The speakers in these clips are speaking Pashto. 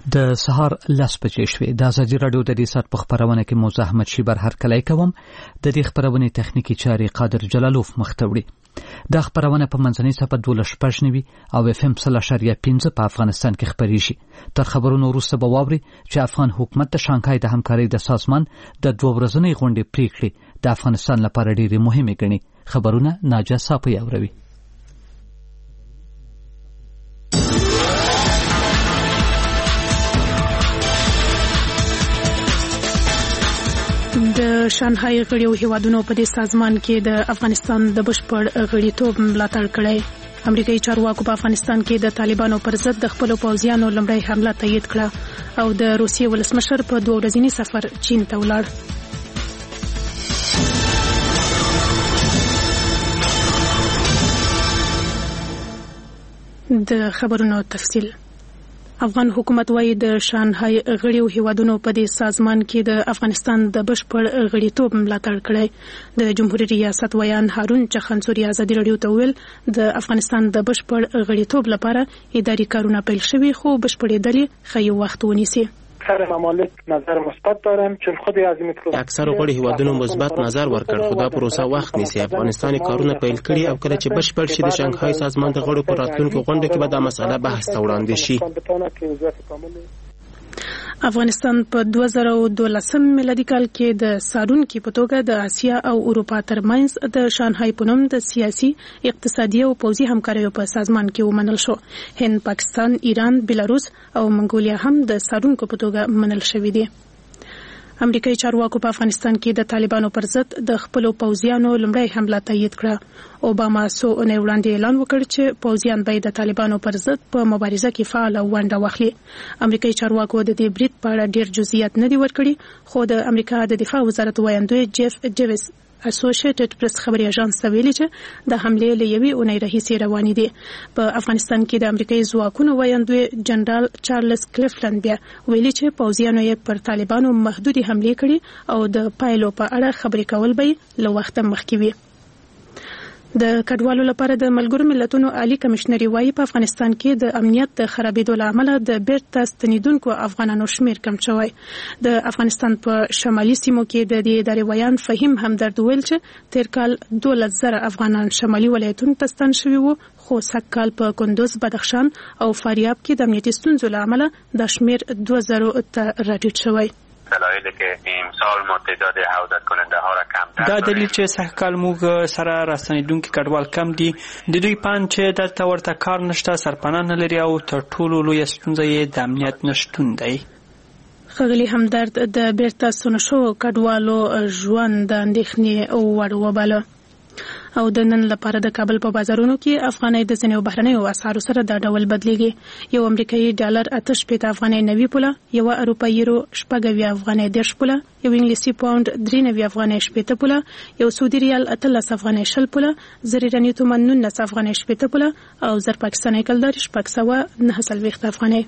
د سهار 10 بجې شوې. د ازادي راډیو د دې سات په خبرونه کې موزه احمد شي بر هر کله کوم د دې خبرونه تخنیکی چاري قادر جلالوف مختوړي. د خبرونه په منځنۍ صفه 12.9 او FM 0.5 په افغانستان کې خبريږي. تر خبرونو وروسته به واوري چې افغان حکومت د شانګهای د همکارۍ د سازمان د 2 ورځنۍ غونډې پریکړې د افغانستان لپاره ډېری مهمه ګڼي. خبرونه ناجا صافي اوروي. د شانګهای غړیو هیوادونو په دې سازمان کې د افغانستان د بشپړ غړیتوب ملاتړ کړی. امریکایي چارواکو په افغانستان کې د طالبانو پر ضد د خپل پوځیانو لومړی حمله تایید کړه او د روسیې ولسمشر په 2 ورځني سفر چین ته ولاړ. د خبرونو تفصیل. افغان حکومت وايي د شانګهای غړیو هیوادونو په دې سازمان کې د افغانستان د بشپړ غړیتوب ملاتړ کړی. د جمهوریت ریاست ویان هارون چخنسوري ازادي راډیو ته ویل د افغانستان د بشپړ غړیتوب لپاره اداري کارونه پیل شوي خو بشپړېدل خو وخت ونیسي. اکثر ممالک نظر مثبت دارن چون خود عظیم پروسه اکثر غړي هیوادونو مثبت نظر ورکړ خو دا پروسه وخت نیسي. افغانستان کارونه پیل کړي او کله چې بشپړ شي د شانګهای سازمان د غړو پر راتلونکو غونډه کې به دا مسله بحث ته وړاندې شي. افغانستان په 2012 میلادي کال کې د سارونکي په توګه د اسیا او اروپا ترمنځ د شانګهای په نوم د سیاسي، اقتصادي او پوځي همکاریو په سازمان کې ومنل شو. هند، پاکستان، ایران، بلاروس او منګولیا هم د سارونکو په توګه منل شوي دي. امریکایي چارواکو په افغانستان کې د طالبانو پر ضد د خپل پوځیانو لومړی حمله تایید کړه. اوباما سو اونۍ وړاندې اعلان وکړ چې پوځیان به د طالبانو پر ضد په مبارزه کې فعال ونډه واخلي. امریکایي چارواکو د دې برید په اړه ډېر جزئیات نه دي ورکړي خو د امریکا د دفاع وزارت وایندوی جیف جیویس اسوسییټډ پریس خبري اژانس ته ویلي چې د حملې له یوې اونۍ راهیسې روانې دي. په افغانستان کې د امریکایي ځواکونو وایندوی جنرال چارلز کلیفلند بیا ویلي چې پوځیانو یې پر طالبانو محدودي حملې کړي او د پایلو په اړه خبرې کول به له وخته مخکې وي. د کډوالو لپاره د ملګرو ملتونو عالی کمشنري وايي په افغانستان کې د امنیت د خرابېدو له امله د بیرته ستنېدونکو افغانانو شمیر کم شوی. د افغانستان په شمالي سیمو کې د دې ادارې ویان فهیم همدرد ویل چې تیر کال 12,000 افغانان شمالي ولایتونو ته ستن شوي وو خو سږ کال په کندوز، بدخشان او فاریاب کې د امنیتي ستونزو له امله د شمیر 2,000 ته راټیټ شوی. دلایلی که امسال ما تعداد عودت کننده ها را کمتر دا دلیل چې سږ کال موږ سره راستنیدونکي کډوال کم دي. د دوی پان چې دلته ورته کار نشته، سرپناه نه لري او تر ټولو لویه ستونزه یې د امنیت نشتون دی. ښاغلي همدرد د بیرته ستون شوو کډوالو ژوند د اندېښنې وړ وباله. او د نن لپاره د کابل په بازارونو کې افغانۍ د ځینو بهرنیو اسعارو سره دا ډول بدلیږي. یو امریکایي ډالر 8 افغانۍ 90 پوله، یو اروپایي یورو 6 افغانۍ 10 پوله، یو انګلیسي پاوند 93 افغانۍ 8 پوله، یو سعودي ریال 13 افغانۍ 20 پوله، زر ایراني تومان 19 افغانۍ 8 پوله او زر پاکستاني کلدار 609 افغانۍ.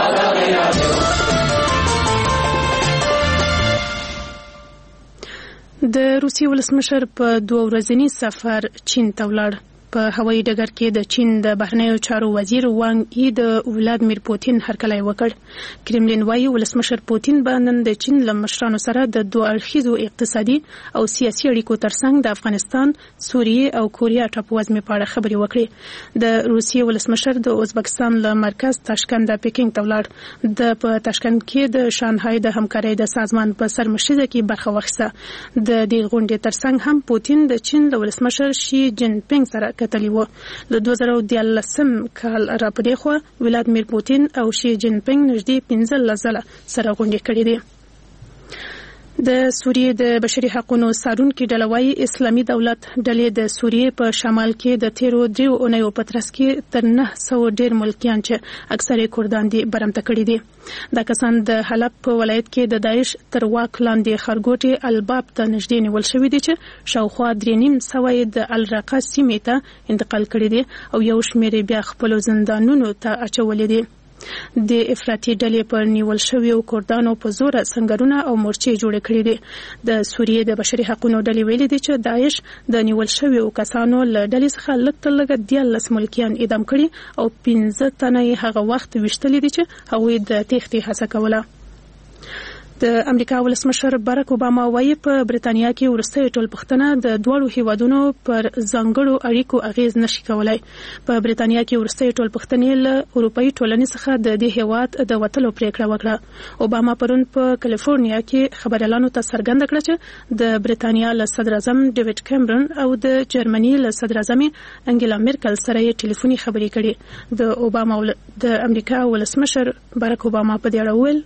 د روسیې ولسمشر په 2 ورځني سفر چین ته ولاړ. په هوایي ډګر کې د چین د بهرنیو چارو وزیر وانګ ای د ولادیمیر پوتین هرکلی وکړ. کرملین وايي ولسمشر پوتین به نن د چین له مشرانو سره د 2 اړخیزو اقتصادي او سیاسي اړیکو ترڅنګ د افغانستان، سوریې او کوریا ټاپووزمې په اړه خبرې وکړي. د روسیې ولسمشر د ازبکستان له مرکز تاشکند د پیکینګ ته ولاړ. د په تاشکند کې د شانګهای د همکارۍ د سازمان په سرمشرۍ کې برخه واخیسته. د دې غونډې ترڅنګ هم پوتین د چین له ولسمشر شي جین پینګ سره کتلی و. له 2013 کال را پدې خو ولادیمیر پوتین او شي جین پینګ نږدې 15 ځله سره غونډې کړې دي. د سوریې د بشري حقوقو څارونکي ډله وايي اسلامي دولت ډلې د سوریې په شمال کې د تیرو 3 اونیو په ترڅ کې تر 900 ډیر ملکیان چې اکثره کردان دي برمته کړي دي. دا کسان د حلب په ولایت کې د داعش تر واک لاندې خرګوټي الباب ته نږدې نیول شوي دي چې شاوخوا 3.5 د الرقه سیمې ته انتقال کړي دي او یو شمېر بیا خپل زندانونو ته اچولي دي. د افراطي ډلې پر نیول شویو کردانو په زور سنگرونه او مورچې جوړ کړي دي. د سوریې د بشري حقوقو ډلې ویلي دي چې داعش د نیول شویو کسانو له ډلې څخه لږ 14 ملکیان اعدام کړي او 15 تنه هغه وخت وشتلې دي چې هغوی د تېښتې هڅه کوله. د امریکا ولسمشر باراک اوباما وايي په برېټانیا کې وروستۍ ټولپوښتنه د دوړو هیوادونو پر ځانګړو اړیکو اغیز نشي کولای. په برېټانیا کې وروستۍ ټولپوښتنې له اروپאי ټولنې څخه د دې هیواد د وټلو پریکړه وکړه. اوباما پرون په کالیفورنیا کې خبريالانو ته څرګنده کړه چې د برېټانیا له صدر اعظم ډیوډ کیمرون او د جرمني له صدر اعظم انګلا مرکل سره یې ټلیفوني خبرې کړې. د امریکا ولسمشر باراک اوباما په دې اړه وویل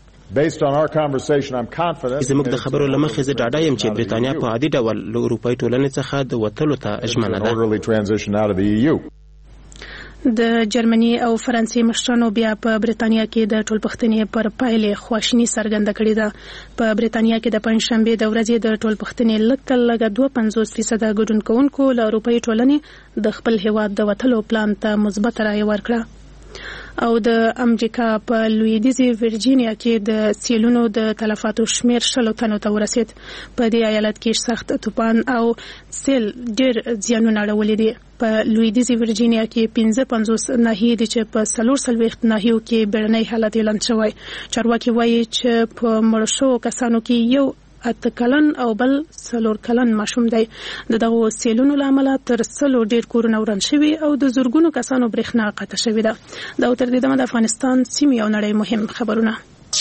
زموږ د خبرو لمخې زه ډاډه یم چې برېټانیا په عادي ډول له اروپאי ټولنې څخه د وتلو ته ژمنه ده. د جرمني او فرانسې مشرانو بیا په برېټانیا کې د ټولپوښتنې پر پایلې خواشیني څرګنده کړې ده. په برېټانیا کې د پنځشنبه د ورځې د ټولپوښتنې لږ 52% ګډون کوونکو له اروپאי ټولنې د خپل هیواد د وتلو پلان ته مثبت رائے ورکړه. او د امریکا په لویدیزي ورجینیا کې د سیلونو د تلفاتو شمیر 100 تنو ته ورسید. په دې ایالت کې سخت طوفان او سیل ډېر زیانونه اړولي دي. په لویدیزي ورجینیا کې 55 ناحیې دي چې په 440 ناحیو کې بیړنی حالت اعلان شوی. چارواکي وایي چې په مړ شوو کسانو کې یو 8 کلن او بل 4 کلن ماشوم دی. دغه سیلونو لامل تر 100 ډیر کورونه وران شوي او د زورګونو کسانو برېښنا قطع شوې ده. دا تر دې دمه د افغانستان سیمې او نړۍ مهم خبرونه.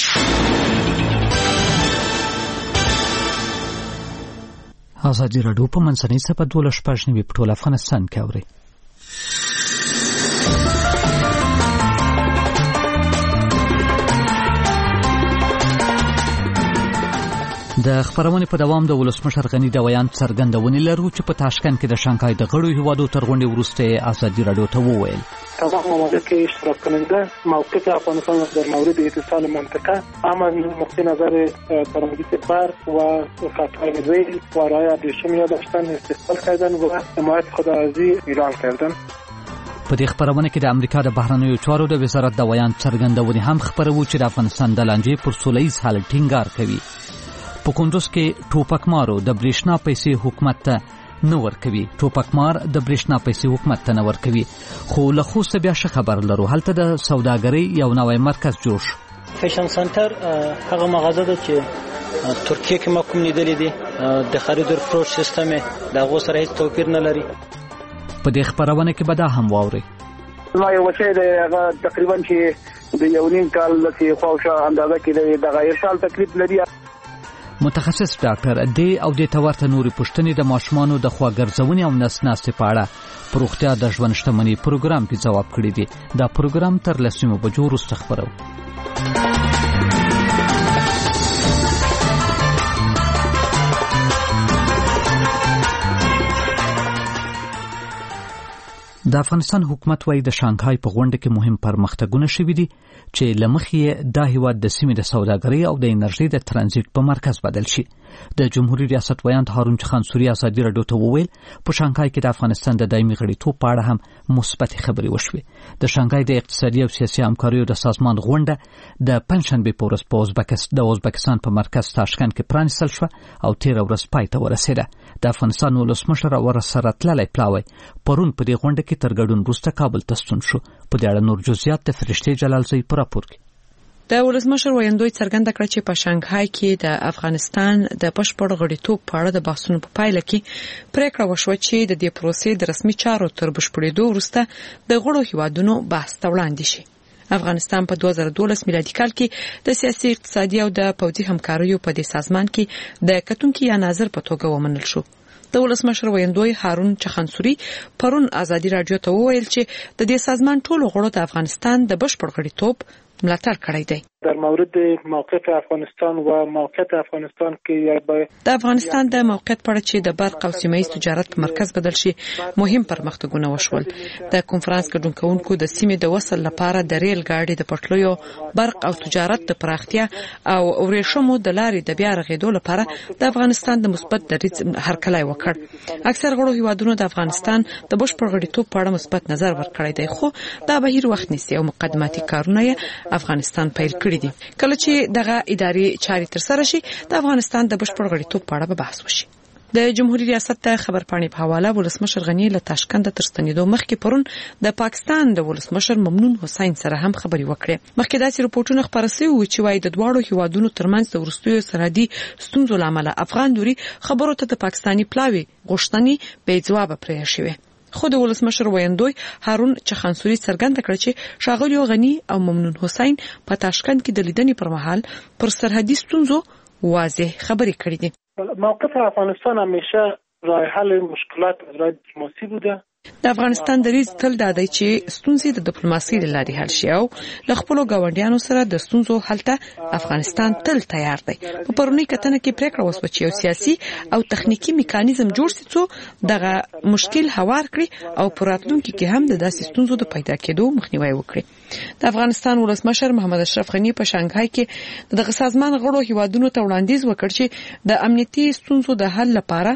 ازادي راډیو په منځنۍ صفحه 12 په ټول افغانستان کې اوري. د خبرونې په دوام د ولسمشر غنی د بیان څرګندونې لرو چې په تاشکند کې د شانګهای د غړو هیوادو تر غونډې وروسته ازادي راډیو ته وویل تمام ممالک اشتراک کننده موقف افغانستان در مورد اتصال منطقه اما نقطه نظر ترانزیت برق و خطهای ریل و رعایت ریشمی داشتن استقبال کردن و حمایت خود از ایران کردن. په دې خبرونه کې د امریکا د بهرنیو چارو د وزارت د بیان څرګندونې هم خبرو چې د افغانستان د لانجې پر سولهییز حل ټینګار کوي. په کندوز کې ټوپکمارو د برېښنا پیسې حکومت ته نه ورکوي. ټوپکمار د برېښنا پیسې حکومت ته نه ورکوي. خو له خوسته بیا ښه خبر لرو. هلته د سوداګرۍ یو نوی مرکز جوړ شو. فیشن سنټر هغه مغازه ده چې ترکیه کې ما کوم لیدلې دي. د خرید او فروش سیستم د هغو سره هیڅ توپیر نه لري. په دې خبرونه کې به دا هم واورئ. ما یو وشي د هغه تقریبا چې د یو نیم کال لکه خواوشا اندازه کې د غیر سال تکلیف لري. متخصص ډاکټر دی او د تورته نوري پښتنې د ماشومانو د خواګرځونې او نسناستې په اړه پروختیا د ژوند شتمنۍ پروګرام کې جواب کړی دی. دا پروګرام تر 10 بجو وروسته خبرو. د افغانستان حکومت وايي د شانګهای په غونډه کې مهم پرمختګونه شوي دي چې لمخې دا هیواد د سیمې د سوداګرۍ او د انرژي د ترانزیت په مرکز بدل شي. د جمهوریت ریاست ویاند هارون خان سوری ازادي راډیو ته وویل په شانګهای کې د افغانستان د دایمي غړیتوب په اړه هم مثبت خبرې وشوې. د شانګهای د اقتصادي او سیاسي همکاریو د سازمان غونډه د پنځشنبه په ورځ په ازبکستان په مرکز تاشکند کې پرانیستل شو او 13 ورځې پای ته ورسېده. د افغانستان ولسمشر ورسره تللی پلاوی پرون په دې غونډه کې تر ګډون وروسته کابل ته ستون شو. په دې اړه نور جزئیات د فرشتې جلالزی په راپور کې. د ولسمشر ویاندوی څرګنده کړه چې په شانګهای کې د افغانستان د بشپړ غړیتوب په اړه د بحثونو په پایله کې پریکړه وشوه چې د دې پروسې د رسمي چارو تر بشپړېدو وروسته د غړو هیوادونو بحث ته وړاندې شي. افغانستان په 2012 میلادي کال کې د سیاسي اقتصادي او د پوځي همکاریو په دې سازمان کې د کتونکو یا ناظر په توګه ومنل شو. د ولسمشر ویاندوی هارون چخانسوري پرون ازادي راډیو ته وویل چې د دې سازمان ټولو غړو د افغانستان د بشپړ غړیتوب ملاتړ کړی دی. در مورد موقعیت افغانستان و موقعیت افغانستان کې د افغانستان د موقعیت په اړه چې د برق او سیمه ایز تجارت په مرکز بدل شي مهم پرمختګونه وشول. د کنفرانس ګډونکونکو د سیمې د وصل لپاره د ریل ګاډي د پټلیو، برق او تجارت د پراختیا او ورېښمو د لارې د بیا رغېدو لپاره د افغانستان د مثبت دریځ هرکلی وکړ. اکثر غړو هیوادونو د افغانستان د بشپړ غړیتوب په اړه مثبت نظر ورکړی دی، خو دا بهیر وخت نیسي او مقدماتي کارونه یې افغانستان پیل کړي دي. کله چې دغه اداري چاري تر سره شي د افغانستان د بشپړ غړیتوب په اړه به بحث وشي. د جمهوریت ریاست د خبرپاڼې په حواله ولسمشر غنی له تاشکند تر ستنېدو مخکې پرون د پاکستان د ولسمشر ممنون حسین سره هم خبري وکړې. مخکې داسې رپورټونه خپاره شوي وو چې وايي د دواړو هیوادونو ترمنځ د وروستیو سرحدي ستونزو له امله افغان دوري خبرو ته د پاکستاني پلاوي غوښتنې بې ځوابه پرېښې شوې. خو د ولسمشر ویاندوی هارون چخانسوري څرګنده کړه چې ښاغلي غنی او ممنون حسین په تاشکند کې د لیدنې پر مهال پر سرحدي ستونزو واضح خبرې کړې دي. موقف افغانستان همیشه راه حل مشکلات از راه دیپلماسی بوده. د افغانستان دریځ تل دا دی چې ستونزې د ډیپلوماسۍ له لارې حل شي او له خپلو ګاونډیانو سره د ستونزو حل ته افغانستان تل تیار دی. په پرونی کتنه کې پریکړه وشوه چې یو سیاسي او تخنیکی میکانیزم جوړ شي څو دغه مشکل هوار کړي او په راتلونکي کې هم د داسې ستونزو د پیدا کېدو مخنیوي وکړي. د افغانستان ولسمشر محمد اشرف غنی په شانګهای کې دغه سازمان غړو هیوادونو ته وړاندیز وکړ چې د امنیتي ستونزو د حل لپاره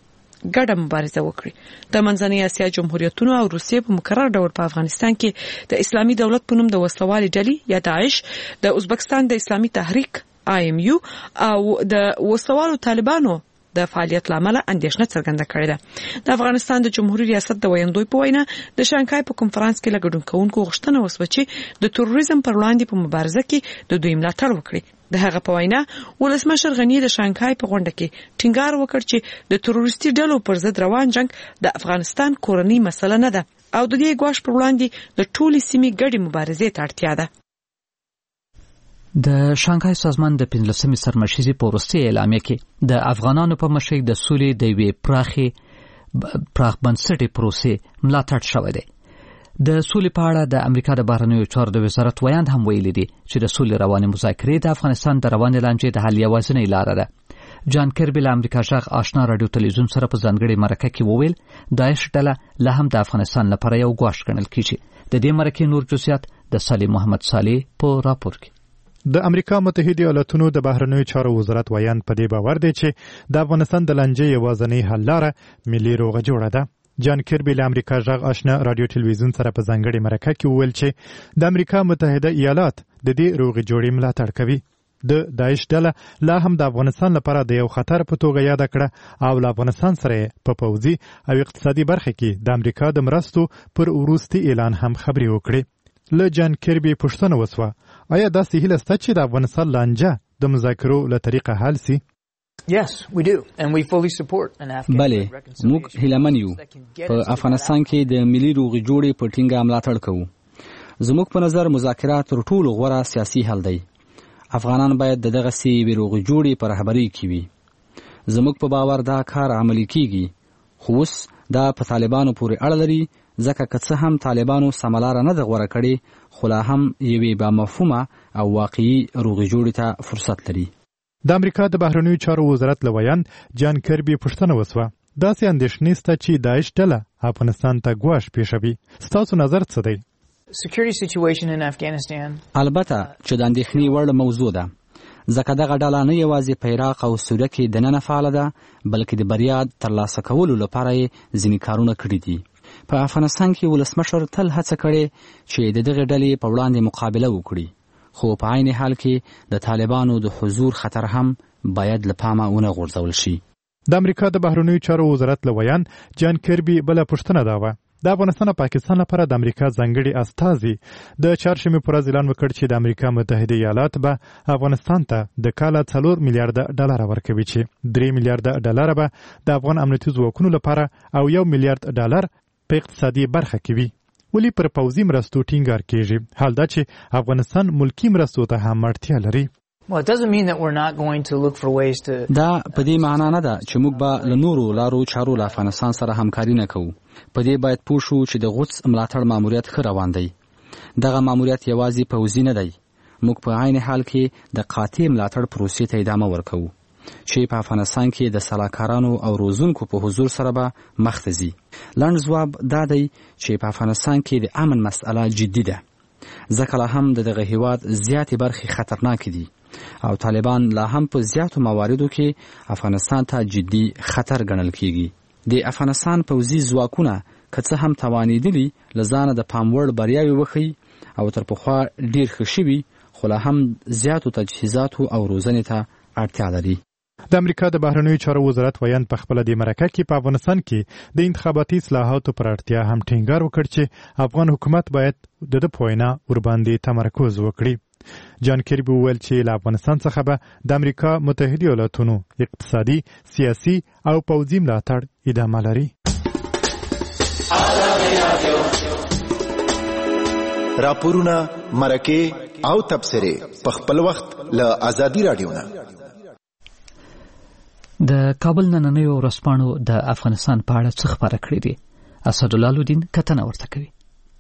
ګډه مبارزه وکړي. د منځنۍ اسیا جمهوریتونو او روسیې په مکرر ډول په افغانستان کې د اسلامي دولت په نوم د وسلوالې ډلې یا داعش، د ازبکستان د اسلامي تحریک IMU او د وسلوالو طالبانو د فعالیت لامل اندېښنه څرګنده کړې ده. د افغانستان د جمهوریت ریاست د ویاندوی په وینا د شانګهای په کنفرانس کې لګډونکو غوښتنه وشوه چې د تروریزم پر وړاندې په مبارزه کې د دوی ملاتړ وکړي. د هغه په وینا ولسمشر غنی د شانګهای په غونډه کې ټینګار وکړ چې د تروریستي ډلو پر ضد روان جنگ د افغانستان کورنۍ مسله نه ده او د دې ګواښ پر وړاندې د ټولې سیمې ګډې مبارزې ته اړتیا ده. د شانګهای سازمان د 15مې سرمشیزې په وروستي اعلامیه کې د افغانانو په مشرۍ د سولې د یوې پراخ بنسټي پروسې ملاتړ شوی دی. د سولې په اړه د امریکا د بهرنیو چارو د وزارت ویاند هم ویلي دي چې د سولې روانې مذاکرې د افغانستان د روانې لانجې د حل یوازینۍ لاره ده. جان کربي له امریکا غږ آشنا رادیو تلویزیون سره په ځانګړي مرکه کې وویل داعش ډله لا هم د افغانستان لپاره یو ګواښ ګڼل کیږي. د دې مرکې نور جزئیات د صالح محمد صالح په راپور کې. د امریکا متحده ایالاتونو د بهرنیو چارو وزارت ویاند په دې باور دی چې د افغانستان د لانجې یوازینۍ حل لاره ملي روغه جوړه ده. جان کربي له امریکا غږ آشنا رادیو تلویزیون سره په ځانګړي مرکه کې وویل چې د امریکا متحده ایالات د دې روغې جوړې ملاتړ کوي. د داعش ډله لا هم د افغانستان لپاره د یو خطر په توګه یاد کړه او له افغانستان سره په پوځي او اقتصادي برخه کې د امریکا د مرستو پر وروستي اعلان هم خبري وکړي. له جان کربي پوښتنه وسوه آیا داسې هیله شته چې د افغانستان لانجه د مذاکرو له طریقه حل سي؟ Yes, we do, and we fully support an Afghan. بله، موږ هیلهمن یو. په افغانستان کې د ملي روغې جوړې په ټینګه ملاتړ کوو. زموږ په نظر مذاکرات تر ټولو غوره سیاسي حل دی. افغانان باید دغه سیاسي روغې جوړې په رهبرۍ کې وي. زموږ په باور دا کار عملي کیږي. خو اوس دا په طالبانو پورې اړه لري ځکه که څه هم طالبانو سملاره نه ده غوره کړې خو لا هم یوې بامفهومه او واقعي روغې جوړې ته فرصت لري. د امریکا د بهرنیو چارو وزارت له ویاند جان کربي پوښتنه وسوه داسې اندېښنې شته چې داعش ډله افغانستان ته ګواښ پیښوي. ستاسو نظر څه دی؟ Security situation in Afghanistan. البته چې د اندېښنې وړ موضوع ده ځکه دغه ډله نه یوازې په عراق او سوریه کې دننه فعاله ده بلکې د بریا ترلاسه کولو لپاره یې ځینې کارونه کړي دي. په افغانستان کې ولسمشر تل هڅه کړې چې د دغه ډلې په وړاندې مقابله وکړي خو په عین حال کې د طالبانو د حضور خطر هم باید له پامه ونه غورځول شي. د امریکا د بهرنیو چارو وزارت له ویاند جان کربي بله پوښتنه دا وه د افغانستان او پاکستان لپاره د امریکا ځانګړي استازي د چهارشنبې په ورځ اعلان وکړ چې د امریکا متحده ایالات به افغانستان ته د کاله 4 میلیارډ ډالر ورکوي چې 3 میلیارډ ډالر به د افغان امنیتي ځواکونو لپاره او 1 میلیارډ ډالر په اقتصادي برخه کې وي. ولی پر پوځي مرستو ټینګار کیږي حال دا چې افغانستان ملکی مرستو ته هم اړتیا لري. Well, it doesn't mean that we're not going to look for ways to. دا په دې معنی نه ده چې موږ به له نورو لارو چارو له افغانستان سره همکاري نه کوو. په دې باید پوه شو چې د غوڅ ملاتړ ماموریت ښه روان دی. دغه ماموریت یوازې پوځي نه دی موږ په عین حال کې د قاطع ملاتړ پروسې ته ادامه ورکوو چې په افغانستان کې د سلاکارانو او روزونکو په حضور سره به مخ ته ځي. لنډ ځواب دا دی چې په افغانستان کې د امن مسأله جدي ده، ځکه لا هم دغه هیواد زیاتې برخې خطرناک دي او طالبان لا هم په زیاتو مواردو کې افغانستان ته جدي خطر ګڼل کیږي. د افغانستان پوځي ځواکونه که څه هم توانېدلي له ځانه د پام وړ بریاوې وښیي او تر پخوا ډېر ښه شوي، خو لا هم زیاتو تجهیزاتو او روزنې ته اړتیا لري. د امریکا د بهرنیو چارو وزارت ویان په خپل د مرکه کې په افغانستان کې د انتخاباتي اصلاحاتو پر اړتیا هم ټینګار وکړ چې افغان حکومت باید د پوینا ور باندې تمرکز وکړي. جان کیربي وویل چې له افغانستان څخه به د امریکا متحده ایالاتونو اقتصادي، سیاسي او پوځي ملاتړ ادامه لري. راپورونه، مرکه او تبصره په خپل وخت له ازادي رادیو نه. د کابل نننیو ورځپاڼو د افغانستان په اړه څه خبره کړې دي؟ اسدالله لودین کتنه ورته کوي.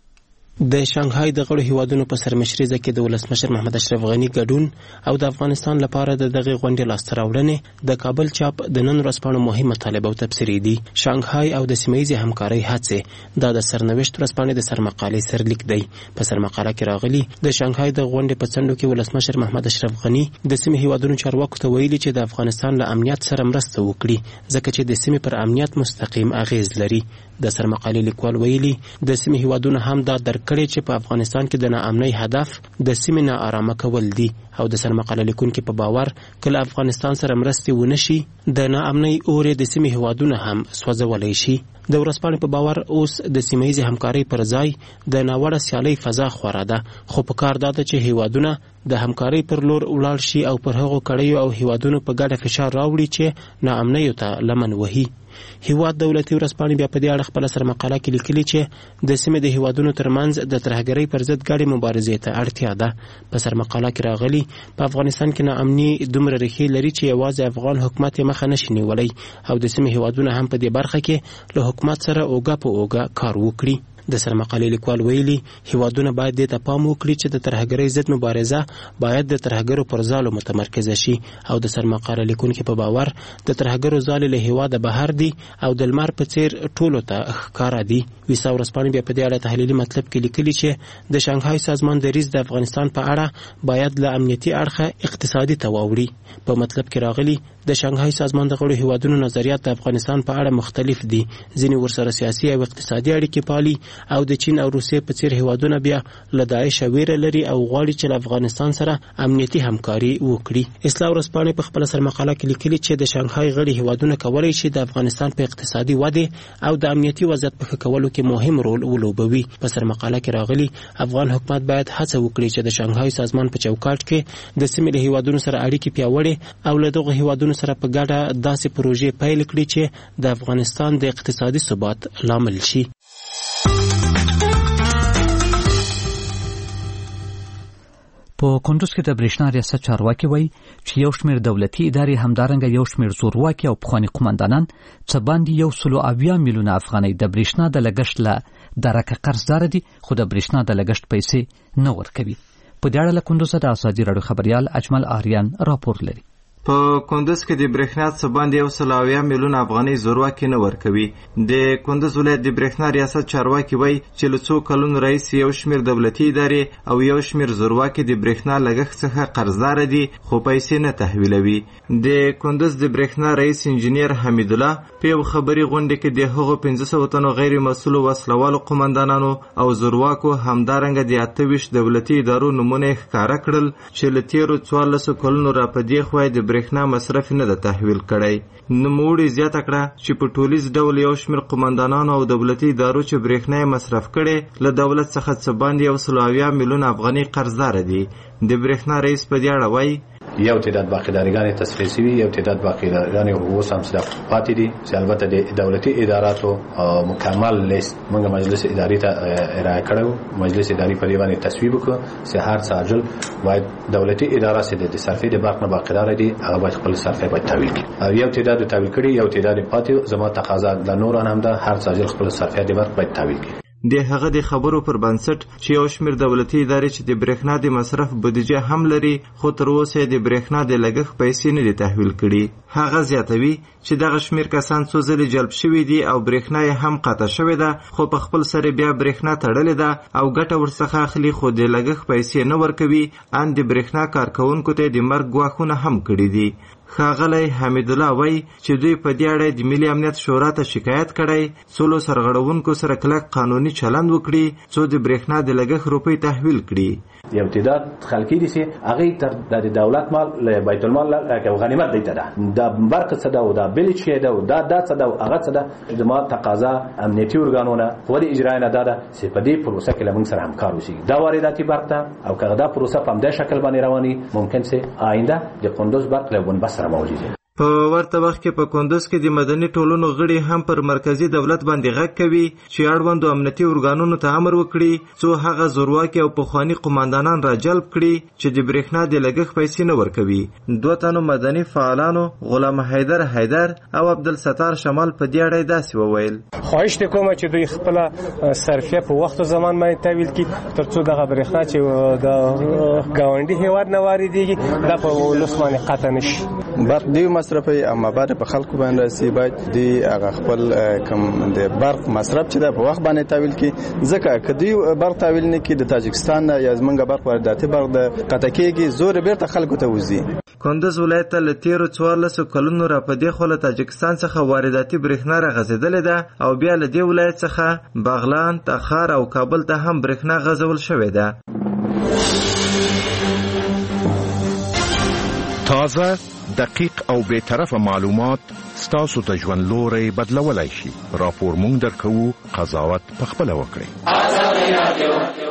د شانګهای د غړو هیوادونو په سرمشرۍ کې د ولسمشر محمد اشرف غنی ګډون او د افغانستان لپاره د دغه غونډې لاسته راوړنې د کابل چاپ د نن ورځپاڼو مهم مطالبه او تبصرې دي. شانګهای او د سیمه‌ییزې همکارۍ هڅې دا د سرنوشت ورځپاڼې د سرمقالې سرلیک دی. په سرمقاله کې راغلي د شانګهای د غونډې په څنډو کې ولسمشر محمد اشرف غنی د سیمې هیوادونو چارواکو ته ویلي چې د افغانستان له امنیت سره مرسته وکړي، ځکه چې د سیمې پر امنیت مستقیم اغیز لري. د سرمقالې لیکوال ویلي د سیمې هیوادونو هم دا درک کړي چې په افغانستان کې د ناامنۍ هدف د سیمې ناارامه کول دي او د سرمقاله لیکونکو په باور کله افغانستان سره مرستې ونشي د ناامنۍ اور د سیمې هیوادونو هم سوځولای شي. د ورځپاڼې په باور اوس د سیمه‌ییزې همکارۍ پر ځای د ناوړه سیالۍ فضا خوره ده، خو په کار دا ده چې هیوادونه د همکارۍ پر لور ولاړ شي او پر هغو کړیو او هیوادونو په ګډه فشار راوړي چې ناامنیو ته لمن وهي. هیواد دولتي ورځپاڼې بیا په دې اړه خپله سرمقاله کې لیکلي چې د سیمې د هیوادونو ترمنځ د ترهګرۍ پر ضد ګډې مبارزې ته اړتیا ده. په سرمقاله کې راغلي په افغانستان کې ناامني دومره ریښې لري چې یوازې افغان حکومت یې مخه نشي نیولی او د سیمې هیوادونه هم په دې برخه کې له حکومت سره اوږه په اوږه کار وکړي. د سرمقالې لیکوال ویلي هیوادونه باید دې ته پام وکړي چې د ترهګرۍ ضد مبارزه باید د ترهګرو پر ځالو متمرکزه شي او د سرمقاله لیکونکو په باور د ترهګرو ځالې له هیواده بهر دي او د لمر په څیر ټولو ته ښکاره دي. ویسا ورځپاڼې بیا په دې اړه تحلیلي مطلب کې لیکلي چې د شانګهای سازمان دریځ د افغانستان په اړه باید له امنیتي اړخه اقتصادي ته واوړي. په مطلب کې راغلي د شانګهای سازمان د غړو هیوادونو نظریات د افغانستان په اړه مختلف دي، ځینې ورسره سیاسي او اقتصادي اړیکې پالي او د چین او روسیې په څیر هیوادونه بیا له داعش ویره لري او غواړي چې له افغانستان سره امنیتي همکاري وکړي. اصلاح ورځپاڼې په خپله سرمقاله کې لیکلي چې د شانګهای غړي هیوادونه کولی شي د افغانستان په اقتصادي ودې او د امنیتي وضعیت په ښه کولو کې مهم رول ولوبوي. په سرمقاله کې راغلي افغان حکومت باید هڅه وکړي چې د شانګهای سازمان په چوکاټ کې د سیمې له هیوادونو سره اړیکې پیاوړې او له دغو هیوادونو سره په ګډه داسې پروژې پیل کړي چې د افغانستان د اقتصادي ثبات لامل شي. په کندوز کې د برېښنا ریاست چارواکي وایي چې یو شمېر دولتي ادارې همدارنګه یو شمېر زورواکي او پخواني قومندانان څه باندې 170 میلیونه افغانۍ د برېښنا د لګښت له درکه قرضدار دي، خو د برېښنا د لګښت پیسې نه ورکوي. په دې اړه له کندوزه د ازادي راډیو خبریال اجمل آریان راپور لري. په کندوز کې د برېښنا څه باندې 170 میلیونه افغانۍ زورواکي نه ورکوي. د کندوز ولایت د برېښنا ریاست چارواکي وایي چې له څو کلونو راهیسې یو شمېر دولتي ادارې او یو شمېر زورواکي د برېښنا لګښت څخه قرضدار دي خو پیسې نه تحویلوي. د کندوز د برېښنا رئیس انجینیر حمید الله په یو خبري غونډه کې د هغو 500 تنو غیر مسؤلو وسلوالو قومندانانو او زورواکو همدارنګه د 28 دولتي ادارو نمونه ښکاره کړل چې له تیرو 14 کلونو را په دې خوا د برېښنا مصرف نه د تحویل کړی. نوموړي زیاته کړه چې په ټولیز ډول یو شمېر قومندانانو او دولتي ادارو چې برېښنا مصرف کړي له دولت څخه څه باندې 170 میلیونه افغانۍ قرضدار دي. د برېښنا رئیس په دې اړه وایي یو تعداد باقیدارګانې تصفیه شوي، یو تعداد باقیدارګانې اوس هم صدق پاتې دي چې البته د دولتي اداراتو مکمل لیست موږ مجلس اداري ته ارائه کړو. مجلس اداري په دې باندې تصویب وکړ چې هر څه عاجل باید دولتي اداره چې د صرفې د برق نه باقیدار دي هغه باید خپل صرفې باید تحویل کړي. یو تعداد تحویل کړي، یو تعداد پاتې. زما تقاضا د نور هم ده هر څه عاجل خپل صرفې د برق باید تحویل کړي. د هغه د خبرو پر بنسټ چې یو شمېر دولتي ادارې چې د برېښنا د مصرف بودیجه هم لري خو تر اوسه د برېښنا د لګښت پیسې نه دي تحویل کړي. هغه زیاتوي چې دغه شمېر کسان څو ځلې جلب شوي دي او برېښنا یې هم قطع شوې ده خو په خپل سر بیا برېښنا تړلې ده او ګټه ورڅخه اخلي خو د لګښت پیسې نه ورکوي. ان د برېښنا کارکوونکو ته د مرګ ګواښونه هم کړي دي. ښاغلی حمید الله وایي چې دوی په دې اړه د ملي امنیت شورا ته شکایت کړی څو سرغړونکو سره کلک قانوني چلند وکړي څو د برېښنا د لګښت روپۍ تحویل کړي. یو تعداد خلکی دي چې هغه تر د دولت مال له بیت المال له غنیمت دی ته د برق څه ده او د بل څه ده او د څه ده او هغه څه ده د ما تقاضا امنیتي ارګانونه خو د اجرا نه ده چې په دې پروسه کې لمن سره همکار وشي. دا وارداتي برق ته او کله دا پروسه په همدې شکل باندې رواني ممکن سه آینده د قندوز برق له ون بسره موجوده. په ورته وخت کې په کندوز کې د مدني ټولنو غړي هم پر مرکزی دولت باندې غږ کوي چې اړوندو امنیتي ارګانونو ته امر وکړي څو هغه زورواکي او پخواني قوماندانان راجلب کړي چې د برېښنا د لګښت پیسې نه ورکوي. دوه تنو مدني فعالانو غلام حیدر او عبدالستار شمال په دې اړه داسې وویل: خواهش کوم چې دوی خپل صرفیه په وخت او زمان باندې تحویل کړي ترڅو دغه برېښنا چې د ګاونډي هیواد نه واردېږي دا په ولس باندې قطع نشي. برق دی مصرف اما بعد په خلکو باندې راسي باید دی هغه خپل کم د برق مصرف چې د په وخت باندې تحویل کړي ځکه کدی برق تحویل نه کړي د تاجکستان یا زمونږ برق وارداتي برق د قطع کېږي زور بیرته خلکو ته وځي. کندوز ولایت له تیرو 14 کلونو را په دې خو له تاجکستان څخه وارداتي برېښنا راغځېدلې ده او بیا له دې ولایت څخه بغلان، تخار او کابل ته هم برېښنا غځول شوې ده. تازه، دقیق او بے طرفه معلومات ستاسو ته ژوند لوري بدلولای شي. راپور مونږ درکوو، قضاوت پخپله وکړئ.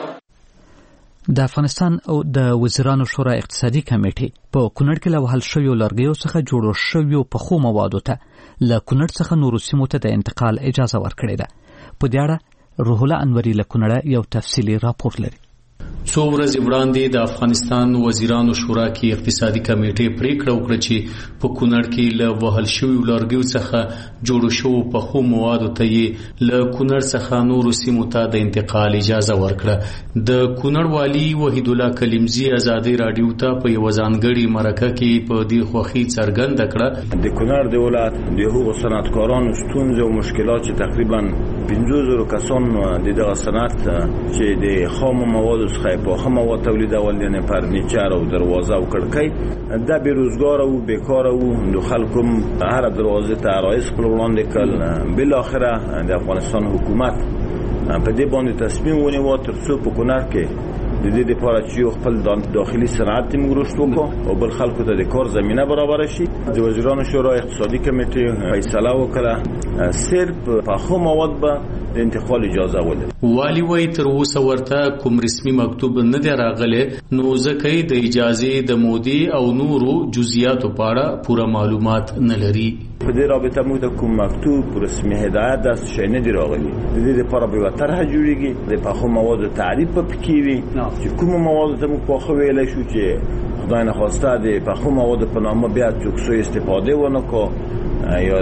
د افغانستان او د وزیرانو شورا اقتصادي کمیټې په کونړ کې له وهل شویو لرګیو څخه جوړو شویو پخو موادو ته له کونړ څخه نورو سیمو ته د انتقال اجازه ورکړې ده. په دې اړه روح الله انوري له کونړه یو تفصیلي راپور لري. څو ورځې وړاندې د افغانستان وزیرانو شورا کې اقتصادي کمیټې پریکړه وکړه چې په کونړ کې له وهل شویو لرګیو څخه جوړو شویو پخو موادو ته یې له کونړ څخه نورو سیمو ته د انتقال اجازه ورکړه. د کونړ والي وحید الله کلیمزي ازادي رادیو ته په یو ځانګړي مرکه کې په دې خوښي څرګنده کړه د کونړ د ولایت د حقوق صنعتکارانو ستونزې او مشکلات چې تقریبا 50,000 کسان د دغه صنعت چې د خام موادو څخه په مواد تولیدول یعنی فرنیچر او دروازه او کړکۍ د بیروزګار او بیکار او د خلکو هر دروازه ته رئیس خپل وړاندې کړ. بل اخره د افغانستان حکومت په دې باندې تصمیم ونیو ترڅو په کونړ کې د دې لپاره چې خپل داخلي صنعت موږ رشد وکړو او بل خلکو ته د کار زمينه برابر شي. د وزیرانو شورا اقتصادي کمیټې فیصله وکړه صرف په خو مواد به د انتقال اجازه ولري. والی وای تر اوسه ورته کوم رسمي مکتوب نه دی راغلی نو ځکه د اجازه د مودي او نورو جزئیاتو په اړه پوره معلومات نه لري. په دې رابطه موږ ته کوم مکتوب رسمي هدایت داس شي نه دی راغلی. د دې لپاره به طرح جوړیږي د پخو موادو تعریف په پکې وي چې کوم مواد ته موږ په خو ویلای شو چې خدای نه خواسته د پخو موادو په نامه بیا څوک سوء استفاده ونه کو یا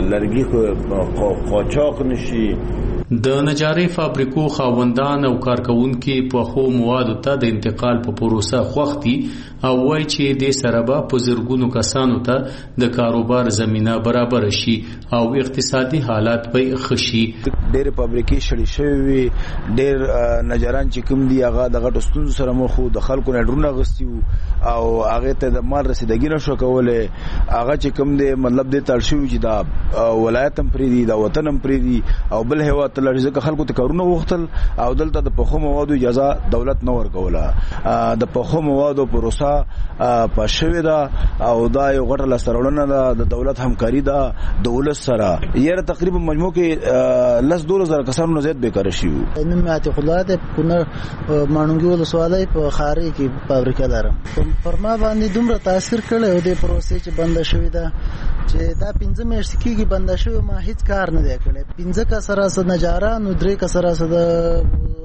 لرګي قاچاق نشي. د نجاري فابریکو خاوندان او کارکونکو په خو موادو ته د انتقال په پروسه خوختي او وای چې د سربا په زرګونو کسانو ته د کاروبار زمينه برابر شي او اقتصادي حالات به خشي. ډېر فابریکې شړې شوی ډېر نجاران چې کوم دی هغه د غټ ستونزو سره مخ د خلکو نه ډرونه غستیو او هغه ته د مال رسیدګي نشو کوله. هغه چې کوم دی مطلب د تړ شوی چې دا ولایت هم پری دی دا وطن هم پری دی او بل هوا ته لږه خلکو ته کارونه وختل او دلته د پخو موادو اجازه دولت نه ورکوله. د پخو موادو پروسه په شوی دا او دا یو غټه لسرولنه ده د دولت همکاري ده د ولس سره. یره تقریبا مجموع کې 12,000 کسانو زیات بیکاره شي. نن ماته خلات په مانونګي ول سوالای په خاري کې فابریکه لرم پر ما باندې دومره تاثیر کړی د پروسې چې بند شوی ده چې دا 15 میاشتې کېږي بند شوی ما هیڅ کار نه دی کړی. 15 کسره سره نجاران او 3 کسره سره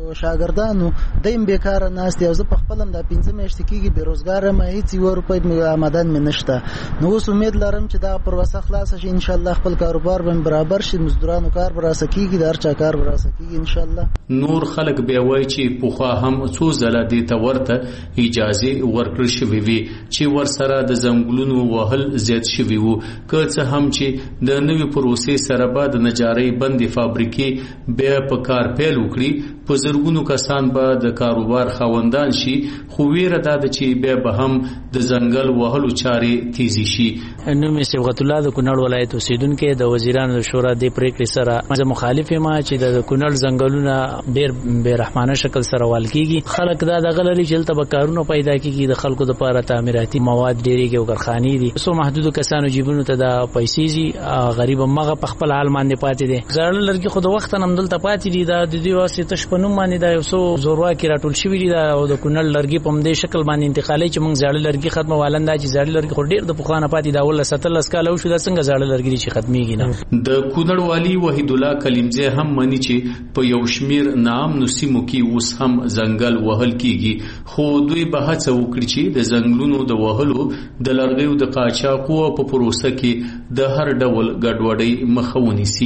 شاګردانو دیم بیکار ناست او زه په خپلم د 15 میاشتې کېږي بیروزګار یم، هیڅ یو روپۍ آمدن مې نشته. نو اوس امید لرم چې دا پروسه خلاصه شي، ان شاء الله خپل کاروبار به برابر شي، مزدورانو کار به راسه کېږي، د هر چا کار به راسه کېږي ان شاء الله. نور خلک بیا وایي چې پوخا هم څو ځله دې ته ورته اجازه ورکړل شوې وي چې ورسره د ځنګلونو وهل زیات شوي وو، که څه هم چې د نوې پروسې سره به د نجارۍ بندې فابریکې بیا په کار پیل وکړي، په زرګونو کسان به د کاروبار خاوندان شي، خو ویره دا ده چې بیا به هم د ځنګل وهلو چارې تیزی شي. نوم یې صبغت الله د کونړ ولایت اوسیدونکی د وزیرانو د شورا د پریکړې سره زه مخالف یم چې د کونړ ځنګلونه ډېر بې رحمانه شکل سره وال کیږي. خلک دا دغه لري چې دلته به کارونه پیدا کیږي، د خلکو لپاره تعمیراتي مواد ډېرېږي او کارخانې دي، څو محدودو کسانو جیبونو ته د پیسې ځي، غریب مغه په خپل حال باندې پاتې دي. زاړه لرګي خو د وخت نه دلته پاتې دي، دا د دې واسطه تش په نوم باندې دا یو څو زورواکي راټول شوي دي او د کونړ لرګي په دې شکل باندې انتقالي چې موږ زاړه لرګي ختمه والنده چې زاړه لرګي خو ډېر د پخوانه پاتې دا ول 17 کال شو، دا څنګه زاړه لرګي چې ختميږي نه. د کونړ والی وحید الله کلیمزه هم مني چې په یو شمیر نام نسیمو کې اوس هم ځنګل وهل کیږي، خو دوی به هڅه وکړي چې د ځنګلونو د وهلو د لرګیو د قاچاقو په پروسه کې د هر ډول ګډوډۍ مخه ونیسي.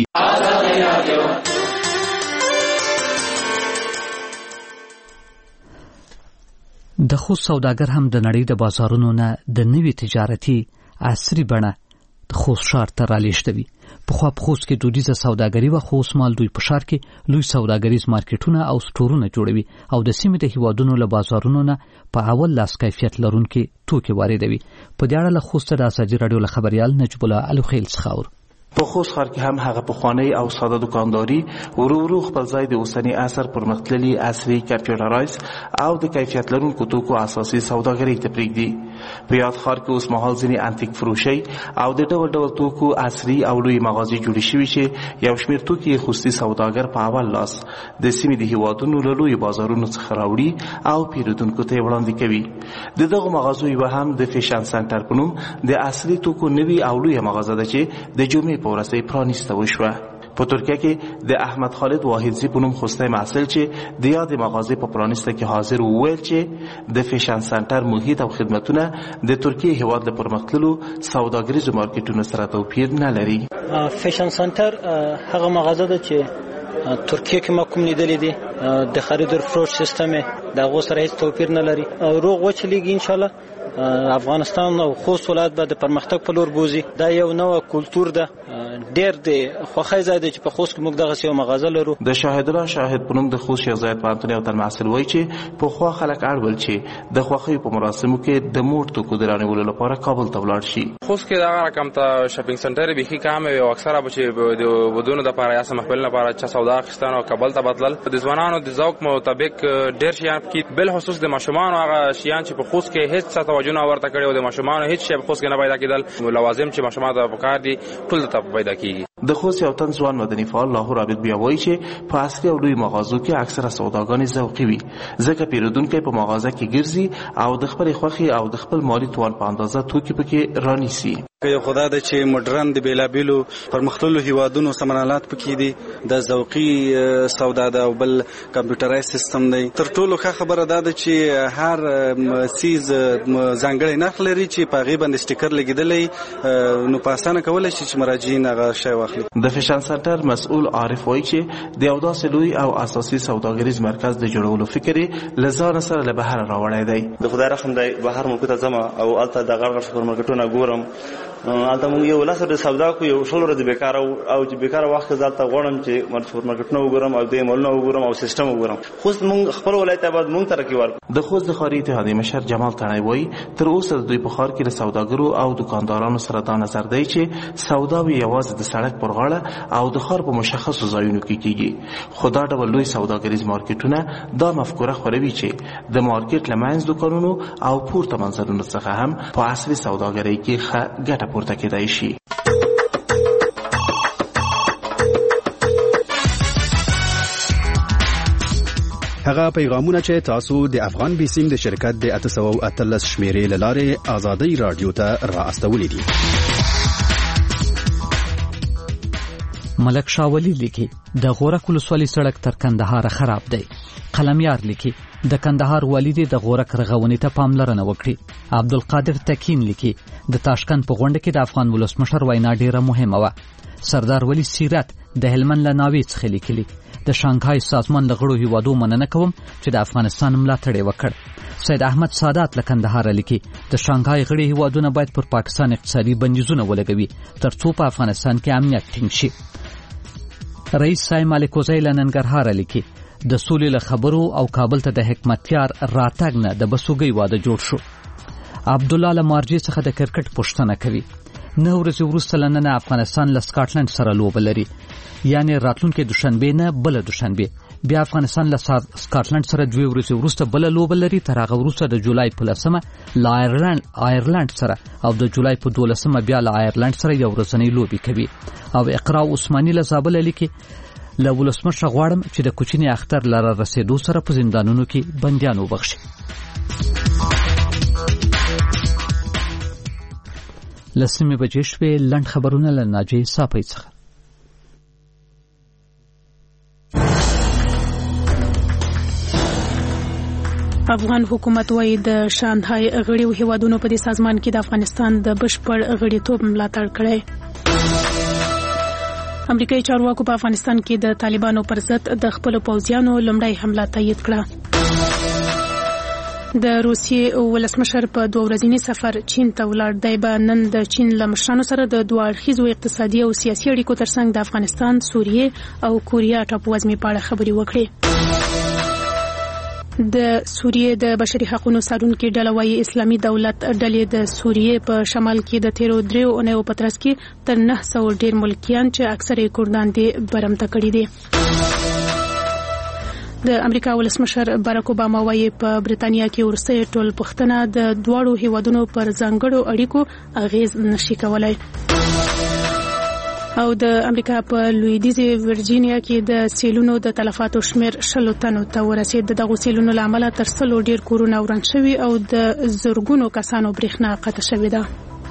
د خوست سوداګر هم د نړۍ د بازارونو نه د نوي تجارتي عصري بڼه خوست ښار ته رالیږدوي. پخوا په خوست کې دودیزه سوداګري وه، خو اوس مال دوی په ښار کې لوی سوداګریز مارکیټونه او سټورونه جوړوي او د سیمې د هیوادونو له بازارونو نه په اول لاس کیفیت لرونکي توکي واردوي. په دې اړه له خوست د ازادي راډیو له خبريال نجیب الله الخیل څخه اورو. په خوست ښار کې هم هغه پخوانی او ساده دکانداري ورو ورو خپل ځای د اوسنی عصر پرمختللي عصري کمپیوټرایز او د کیفیت لرونکو توکو اساسي سوداګرۍ ته پرېږدي. په یاد ښار کې اوس مهال ځینې انتیک فروشي او د ډول ډول توکو عصري او لوی مغازې جوړې شوي چې یو شمېر توکي خوستي سوداګر په اول لاس د سیمې د هیوادونو له لویو بازارونو څخه راوړي او پیرودونکو ته یې وړاندې کوي. د دغو مغازو یوه هم د فیشن سنټر په نوم د عصري توکو نوي او لویه مغازه ده چې د جمعې په ورځ پرانیسته وشوه. په ترکیه کې د احمد خالد واحدزی په نوم خوستی محصل چې د یاد مغازې په پرانیسته کې حاضر وویل چې د فیشن سنټر محیط او خدمتونه د ترکیه هیواد له پرمختللو سوداګریزو مارکیټونو سره توپیر نه لري. فیشن سنټر هغه مغازه ده چې ترکیه کې ما کوم لیدلې دي، د خرید او فروش سیستم د هغو سره هیڅ توپیر نه لري. روغ وچلیږي ان شاء الله. افغانستان او خوست ولایت به د پرمختګ په لور بوزي. دا یو نوې کلچر ده، ډېر د خوښۍ ځای دی چې په خوست کې موږ دغه یو مغازه لرو. د شاهد الله شاهد په نوم د خوست شیخ زاید پوهنتون یو تن محصل وایي چې په خوا خلک اړول چې د خوښۍ په مراسمو کې د موټ توکو د رانیولو لپاره کابل ته ولاړ شي. خوست کې دغه رقم ته شاپینګ سنټر بيخي کم او اکثره به چې د ودونو د لپاره یا سمحل لپاره چې سودا اخیستنه او کابل ته بدلل. د ځوانانو د ذوق مطابق ډېر شیان کې بل خصوص د ماشومان هغه شیان چې په خوست کې هیڅ توجه نه ورته کړي او د ماشومان هیڅ شی په خوست کې نه پیدا کېدل. لوازم چې ماشومان ته پکار دي ټول ته پیدا کیږي. د خوست یو تن ځوان مدني فعال لاهور عابد بیا وایي چې په اصلي او لوی مغازو کې اکثره سوداګانې ذوقي وي، ځکه پیرودونکي په مغازه کې ګرځي او د خپل خوښي او د خپل مالی توان په اندازه توکي پکې رانیسي. یو خدای د چې مدرن د بیلابیلو پرمختللو هیوادونو سمنالات پکې دي، د ذوقي سودا ده او بل کمپیوټرایز سیستم دی. تر ټولو ښه خبره ده چې هر سیز ځانګړی نرخ لري چې په هغې باندې سټیکر لګېدلی، نو په اسانه کولی شي چې مراجعین هغه شی واخلي. د فیشن سنټر مسؤل عارف وایي چې د یو داسې لوی او اساسي سوداګریز مرکز د جوړولو فکر یې له ځانه سره له بهره راوړی دی. د خدای رحم دی، بهر ملکو ته ځم او هلته د غړ غړ سوپرمارکېټونه ګورم. هلته موږ یو لس ورځې سودا کوو، یو شل ورځې بیکاره او چې بیکاره وخت کې زه هلته غواړم چې سوپرمارکېټونه وګورم او د مالونه وګورم او سیسټم وګورم. خوست موږ خپل ولایت ته باید موږ ترقي ورکړو. د خوست د ښاري اتحادیې مشر جمال تڼی وایي تر اوسه د دوی په ښار کې د سوداګرو او دکاندارانو سره دا نظر دی چې سودا به یوازې د سړک پر غاړه او د ښار په مشخصو ځایونو کې کیږي. خو دا ډول لوی سوداګریز مارکیټونه دا مفکوره خپروي چې د مارکیټ له منځ دوکانونو او پورته منظرونو څخه هم په عصري سوداګرۍ کې ښه ګټه پورته کېدای شي. هغه پیغامونه چې تاسو د افغان بیسیم د شرکت د 813 شمیرې لاره آزادۍ رادیو ته راستولې دي. ملک شاولی لیکي د غورک ولسوالۍ سړک تر کندهار خراب دی. قلمیار لیکي د کندهار والي د غورک رغونې ته پاملرنه وکړي. عبدالقادر تکین لیکي د تاشکند په غونډه کې د افغان ولسمشر وینا ډیره مهمه وه. سردار ولی سیرت د هلمند له ناوې څخه لیکلي د شانګهای سازمان له غړو هیوادو مننه کوم چې د افغانستان ملاتړ یې وکړ. سید احمد سادات له کندهار لیکي د شانګهای غړي هیوادونه باید پر پاکستان اقتصادي بندیزونه ولګوي ترڅو په افغانستان کې امنیت ټینګ شي. رئیس سای مالک وزی له ننګرهار لیکي د سولې له خبرو او کابل ته د حکمتیار راتګ نه د بسوګۍ واده جوړ شو. عبد الله له مارجې څخه د کرکټ پوښتنه کوي. 9 ورځې وروسته له نن افغانستان له سکاټلند سره لوبه لري، یعنی راتلونکي دوشنبه نه بل دوشنبه. بیا افغانستان له سکاټلند سره 2 ورځې وروسته بل لوبه لري. تر هغه وروسته د جولای په 10مه له آیرلند سره او د جولای په 12مه بیا له آیرلند سره یو ورځنۍ لوبي کوي. او اقرا عثماني له زابل لیکي له ولسمشر غواړم چې د کوچنی اختر لاره رسیدو سره په زندانونو کې بندیان وبخشي. لسمه بجې شوې. لنډ خبرونه له ناجی صافی څخه. افغان حکومت وايي د شانګهای غړي هیوادونو په دې سازمان کې د افغانستان د بشپړ غړیتوب ملاتړ کړی. امریکایي چارواکو په افغانستان کې د طالبانو پر ضد د خپل پوځیانو لومړی حمله تایید کړه. د روسیې ولسمشر په 2 ورځني سفر چین ته ولاړ دی. به نن د چین له مشرانو سره د دوه اړخیزو اقتصادي او سیاسي اړیکو ترڅنګ د افغانستان، سوریې او کوریا ټاپووزمې په اړه خبرې وکړي. د سوریې د بشري حقوقو څارونکو ډله وايي اسلامي دولت ډلې د سوریې په شمال کې د تیرو 3 اونیو په ترڅ کې تر 900 ډیر ملکیان چې اکثره کردان دي برمته کړي دي. د امریکا ولسمشر باراک اوباما وايي په بریتانیا کې ورسته ټول پښتنه د دواړو هیوادونو پر ځانګړو اړیکو اغیز نشي کولای. او د امریکا په لویدیځي ورجینیا کې د سیلونو د تلفاتو شمیر 100 تنو ته ورسید. دغه سیلونو له امله تر 100 ډیر کورونه وران شوي او د زرګونو کسانو برېښنا قطع شوې ده.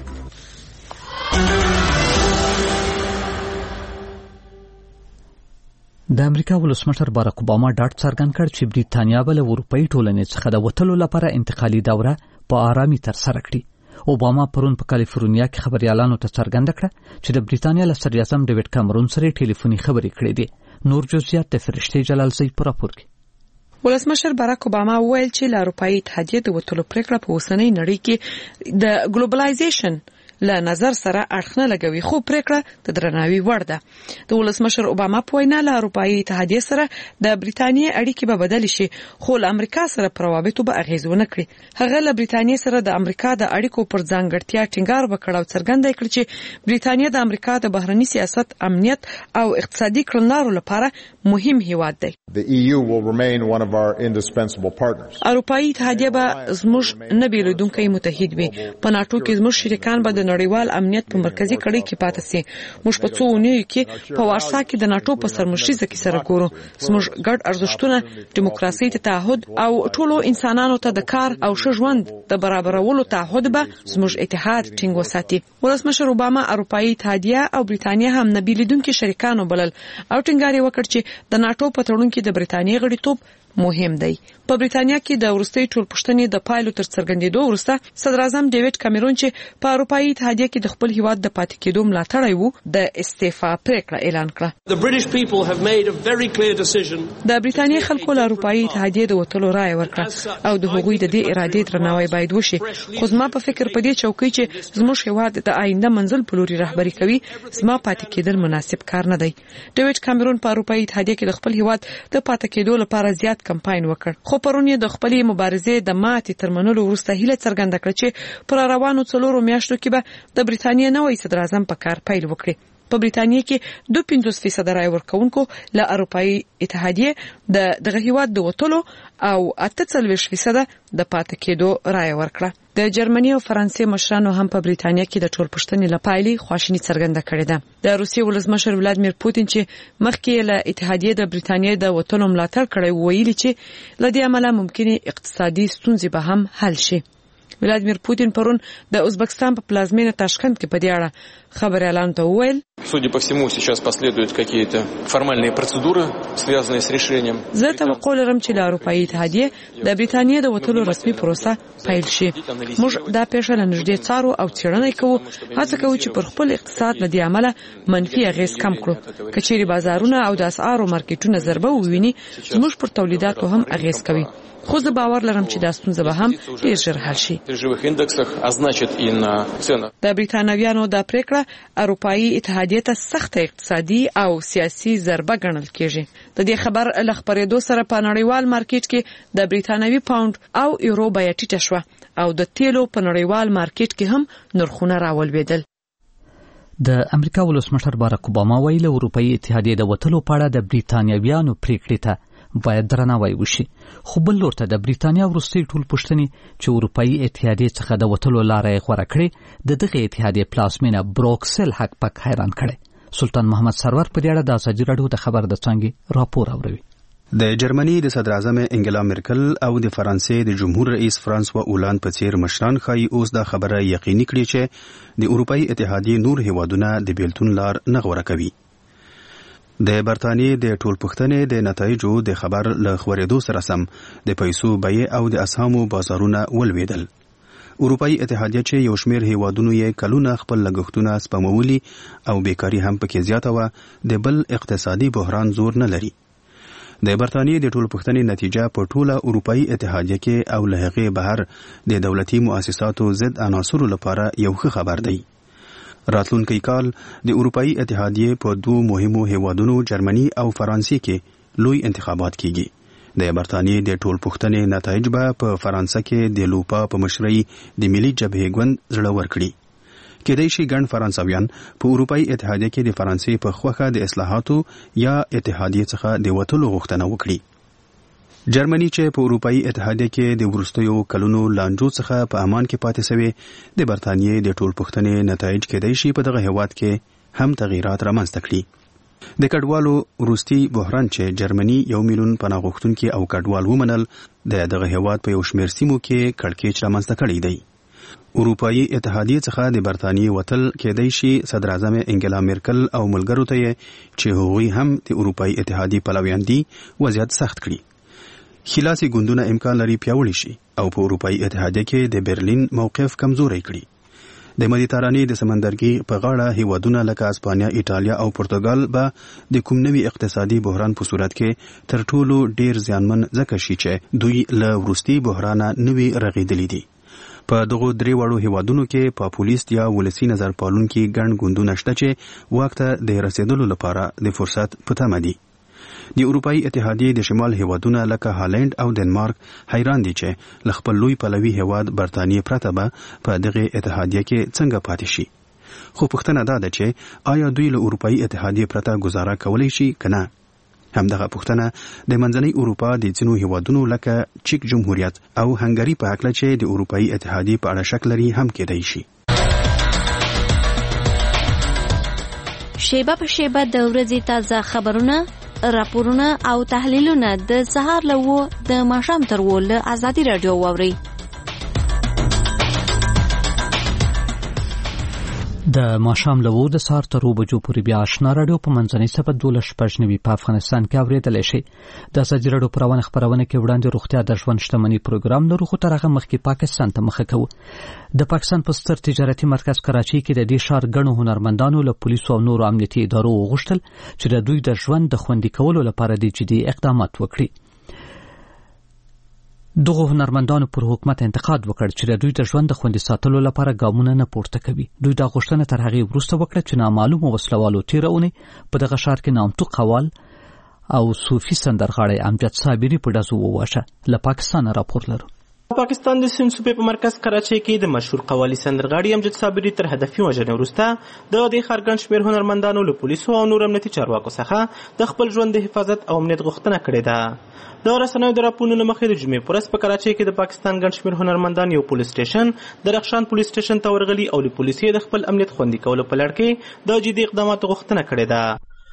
د امریکا ولسمشر باراک اوباما ډاډ څرګند کړ چې بریتانیا به له اروپאי ټولنې څخه د وټلو لپاره انتقالي دوره په آرامي ترسره کړي. اوباما پرون په کالیفورنیا کې خبريالانو ته څرګنده کړه چې د بریتانیا له صدر اعظم ډیوډ کامرون سره ټلیفوني خبرې کړې دي. نور جزئیات د فرشتي جلالزی په راپور کې. ولسمشر باراک اوباما وویل چې له اروپאי اتحادیې د وټلو پریکړه په اوسنۍ نړۍ کې د ګلوبلایزیشن له نظر سره اړخنه لګوي، خو پریکړه د درناوي وړ ده. د ولسمشر اوباما په وینا له اروپאי اتحادیې سره د بریتانیا اړیکې به بدل شي، خو له امریکا سره پر روابطو به اغیز ونه کړي. هغه له بریتانیا سره د امریکا د اړیکو پر ځانګړتیا ټینګار وکړ او څرګنده کړ چې بریتانیا د امریکا د بهرنی سیاست، امنیت او اقتصادي کړنلارو لپاره مهم هیواد دی. The EU will remain one of our indispensable partners. اروپאי اتحادیه به زموږ نه بیلودونکی متحد وي. په ناتو کې زموږ شریکان به د نړیوال امنیت په مرکزی کړي کې پاتې سي. موږ په څو ونیو کې په وارسا کې د ناتو په سرمشریزه کې سره ګورو. زموږ ګډ ارزښتونه دیموکراسي، تعهد او ټولو انسانانو ته د کار او ښه ژوند د برابرولو تعهد به زموږ اتحاد ټینګ وساتي. ولسمشر اوباما اروپאי اتحادیه او بریتانیا هم نه بیلودونکي شریکانو بلل او ټینګار وکړ چې د ناتو په تړون کې د بریتانیا غړیتوب مهم دی. په بریتانیا کې د ورستۍ ټولپوښتنې د پایلو تر څرګندېدو وروسته صدر اعظم ډیوډ کامرون چې په اروپאי اتحادیه کې د خپل هیواد د پاتې کېدو ملاتړی وو د استعفا پریکړه اعلان کړه. د بریتانیا خلکو له اروپאי اتحادیه د وټلو رائے ورکړه او د هغوی د دې ارادې درناوی باید وشي. خو زما په فکر په دې چوکۍ چې زموږ هیواد د آینده منزل په لوري رهبری کوي، زما پاتې کېدل مناسب کار نه دی. ډیوډ کامرون په اروپאי اتحادیه کې د خپل هیواد د پاتې کېدو لپاره زیات کمپاین وکړ، خو پرون یې د خپلې مبارزې د ماتې تر منلو وروسته هیله څرګنده کړه چې پر روانو 4 میاشتو کې به د بریتانیا نوی صدر اعظم په کار پیل وکړي. په بریتانیا کې 52% رای ورکوونکو له اروپאי اتحادیه دغه هیواد د وټلو او 48% د پاتې کېدو رای ورکړه. د جرمني او فرانسې مشرانو هم په بریتانیا کې د ټولپوښتنې لپاره خواشینی څرګنده کړې ده. د روسیې ولسمشر ولادیمیر پوتین چې مخکې له اتحادیې د بریتانیا د وټلو ملاتړ کړی ویلي چې لدې عمله ممکنه اقتصادي ستونزې به هم حل شي. ولادیمیر پوتین پرون د ازبکستان په پلازمینه تاشکند کې په دې اړه خبري اعلان ته وویل Судя по всему, сейчас последуют какие-то формальные процедуры, связанные с решением. زه توقع لرم چې د اروپאי اتحادیه د بریتانیا د وټولو رسمي پروسه پیل شي. موږ دا پیښه له نږدې څارو او څېړنه کوو، هڅه کوو چې پر خپل اقتصاد له دې عمله منفي اغېز کم کړو. کچېرې بازارونه او د اسعارو مارکیټونه ضربه وویني، زموږ پر تولیداتو هم اغېز کوي. خو زه باور لرم چې دا ستونزه به هم ډېر ژر حل شي. د بریتانویانو دا پریکړه اروپאי اتحادیه ته سخت اقتصادي او سیاسي ضربه ګڼل کېږي. د دې خبر له خبرېدو سره په نړیوال مارکیټ کې د بریتانوي پاوند او یورو بیه ټیټه شوه او د تیلو په نړیوال مارکیټ کې هم نرخونه راولوېدل. د امریکا ولسمشر باراک اوباما ویلي اروپאי اتحادیه د وټلو په اړه د بریتانویانو پریکړې ته باید درناوی وشي. خو بل لور ته د بریتانیا وروستۍ ټول پوښتنې چې اروپאי اتحادیه څخه د وټلو لاره یې غوره کړې د دغه اتحادیه پلازمینه بروکسل حق پک حیران کړي. سلطان محمد سرور په دې اړه د ازادي راډیو د خبر د څنګه راپور اوروي. د جرمني د صدر اعظم انګلا مرکل او د فرانسې د جمهور رئیس فرانسوا اولاند په څیر مشران خای اوس دا خبره یقیني کړي چې د اروپאי اتحادیه نور هیوادونه د بیلتون لار نه غوره کوي. د برتانیې د ټولپوښتنې د نتایجو د خبر له خبرېدو سره سم د پیسو بیې او د اسهامو بازارونه ولوېدل. اروپאי اتحادیه چې یو شمېر هیوادونو یې کلونه خپل لګښتونه سپمولي او بیکاري هم پکې زیاته وه، د بل اقتصادي بحران زور نه لري. د برتانیې د ټولپوښتنې نتیجه په ټوله اروپאי اتحادیه کې او له هغې بهر د دولتي مؤسساتو ضد عناصرو لپاره یو ښه خبر دی. راتلونکی کال د اروپאי اتحادیه په دوه مهمو هیوادونو جرمني او فرانسې کې لوی انتخابات کیږي. د برتانیې د ټولپوښتنې نتایج به په فرانسه کې د لوپا په مشرۍ د ملي جبهې ګوند زړه ورکړي. کېدای شي ګڼ فرانسویان په اروپאי اتحادیه کې د فرانسې په خوښه د اصلاحاتو یا اتحادیه څخه د وټلو غوښتنه وکړي. جرمني چې په اروپאי اتحادیه کې د وروستیو کلونو لانجو څخه په امان کې پاتې شوی، د برتانیې د ټولپوښتنې نتایج کېدای شي په دغه هیواد کې هم تغیرات رامنځته کړي. د کډوالو وروستي بحران چې جرمني 1 میلیون پناه غوښتونکي او کډوال ومنل، دغه هیواد په یو شمېر سیمو کې کړکېچ رامنځته کړی دی. اروپאי اتحادیه څخه د برتانیې وتل کېدای شي صدر اعظم انګلا مرکل او ملګرو ته چې هغوی هم د اروپאי اتحادیه پلویان دي وضعیت سخت کړي. خلاصي ګوندونه امکان لري پیاوړي شي او په اروپאי اتحادیه کې د برلین موقف کمزوري کړي. د مدیترانې د سمندرګي په غاړه هیوادونه لکه اسپانیا، ایټالیا او پرتګال به د کوم نوي اقتصادي بحران په صورت کې تر ټولو ډیر زیانمن ځکه شي چې دوی له وروستي بحران نوي رغیدلي دي. په دغه درې وړو هیوادونو کې پاپولیست یا ولسی نظر پالونکي ګڼ ګوندونه شته چې وخت د رسیدلو لپاره د فرصت په تمه دي. د اروپאי اتحادیه د شمال هیوادونه لکه هالند او دنمارک حیران دي چې ل خپل لوی پلوي هیواد برتانیې پرته به په دغه اتحادیه کې څنګه پاتې شي. خو پوښتنه دا ده چې آیا دوی له اروپאי اتحادیه پرته گزاره کولی شي کنه؟ همدغه پوښتنه د منځنۍ اروپا د ځینو هیوادونو لکه چیک جمهوریت او هنګری په حق لچې د اروپאי اتحادیه په اړه شک لري هم کېدای شي. شیبه په شیبه د ورځې تازه خبرونه، راپورونه او تحلیلونه د سهار له 9 د ماښام تر 10 له ازادي راډیو واوري. د ماښام له 9 د سهار تر 2 بجو پورې بیا آشنا راډیو په منځنۍ سپه 12 په افغانستان کې اورېدلی شي. د ازادي راډیو خبرونه کې وړاندې روغتیا د ژوند شتمنۍ پروګرام لرو، خو تر هغه مخکې پاکستان ته مخه کوو. د پاکستان په ستر تجارتي مرکز کراچۍ کې د دې ښار ګڼو هنرمندانو له پولیسو او نورو امنیتي ادارو وغوښتل چې د دوی د ژوند د خوندي کولو لپاره د جدي اقدامات وکړي. دغه هنرمندانو پر حکومت انتقاد وکړ چې د دوی د ژوند د خوندي ساتلو لپاره ګامونه نه پورته کوي. دوی دا غوښتنه تر هغې وروسته وکړه چې نامعلومو وسلوالو تېره اونۍ په دغه ښار کې نامتو قوال او صوفي سندرغاړی امجد صابري په ډزو وواژه. له پاکستانه راپور لرو. پاکستان د سند صوبې په مرکز کراچۍ کې د مشهور قوالي سندرغاړي امجد صابري تر هدفي وژنې وروسته د دې ښار ګڼ شمېر هنرمندانو له پولیسو او نور امنیتي چارواکو څخه د خپل ژوند د حفاظت او امنیت غوښتنه کړې ده. د رسنیو د راپورونو مخې د جمعې په ورځ په کراچۍ کې د پاکستان ګڼ شمېر هنرمندان یو پولیس سټیشن د رخشان پولیس سټیشن ته ورغلي او له پولیسو د خپل امنیت خوندي کولو په لړ کې د جدي اقداماتو غوښتنه کړې ده.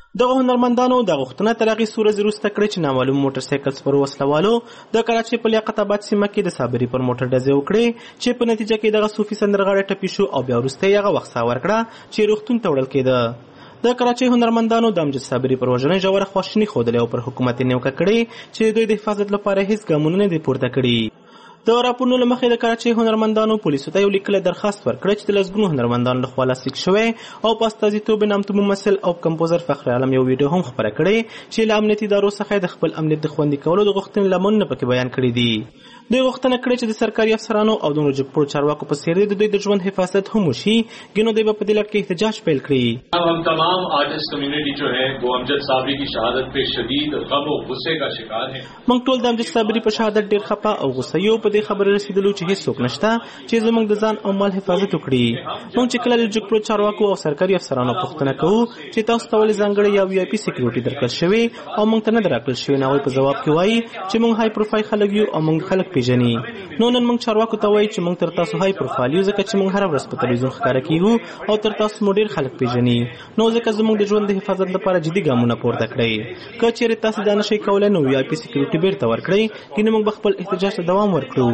دغه هنرمندانو د غوښتنه تر هغې څو ورځې وروسته کړې چې نامعلوم موټر سایکل سپرو وسلوالو د کراچۍ په لیاقت آباد سیمه کې د صابري پر موټر ډزې وکړې چې په نتیجه کې دغه صوفي سندرغاړی ټپي شو او بیا وروسته یې هغه وخت ساه ورکړه چې روغتون ته وړل کېده. د کراچۍ هنرمندانو د امجد صابري پر وژنې ژوره خواشیني ښودلې او پر حکومت یې نیوکه کړې چې دوی د حفاظت لپاره هیڅ ګامونه نه دي پورته کړي. د راپورونو له مخې د کراچۍ هنرمندانو پولیسو ته یو لیکلی درخواست ورکړی چې د لسګونو هنرمندانو لخوا لاسلیک شوی او په استازیتوب نامتو ممثل او کمپوزر فخر عالم یو ویډیو هم خپره کړې چې له امنیتي ادارو څخه د خپل امنیت د خوندي کولو د غوښتنې لاملونه پکې بیان کړي دي. دوی غوښتنه کړې چې د سرکاري افسرانو او د نورو جګپوړو چارواکو په څېر د دوی د ژوند حفاظت هم وشي، ګینو دوی به په دې لړ کې احتجاج پیل کړي. हम तमाम artist community जो है वो अमजद साबरी की शहादत पे शदीद गम और गुस्से का शिकार है. موږ ټول د امجد صابري په شهادت ډېر خفه او غوسه یو. په دې خبره رسیدلو چې هیڅ څوک نشته چې زموږ د ځان او مال حفاظت وکړي. موږ چې کله له جګپوړو چارواکو او سرکاري افسرانو پوښتنه کوو چې تاسو ته ولې ځانګړی یا وی آی پي سکیورټي درکړل شوې او موږ ته نه ده راکړل شوې، نو په ځواب کې وایي چې موږ های پروفایل خلک یو او موږ خلک پیژني. نو نن موږ چارواکو ته وایي چې موږ تر تاسو های پروفایل یو ځکه چې موږ هره ورځ په تلویزیون ښکاره کیږو او تر تاسو مو ډېر خلک پیژني، نو ځکه زموږ د ژوند د حفاظت لپاره جدي ګامونه پورته کړئ. که چیرې تاسو دا نشئ کولی نو وی آی پي سکیورټي بیرته ورکړئ، ګینې موږ به خپل احتجاج ته دوام ورکړو.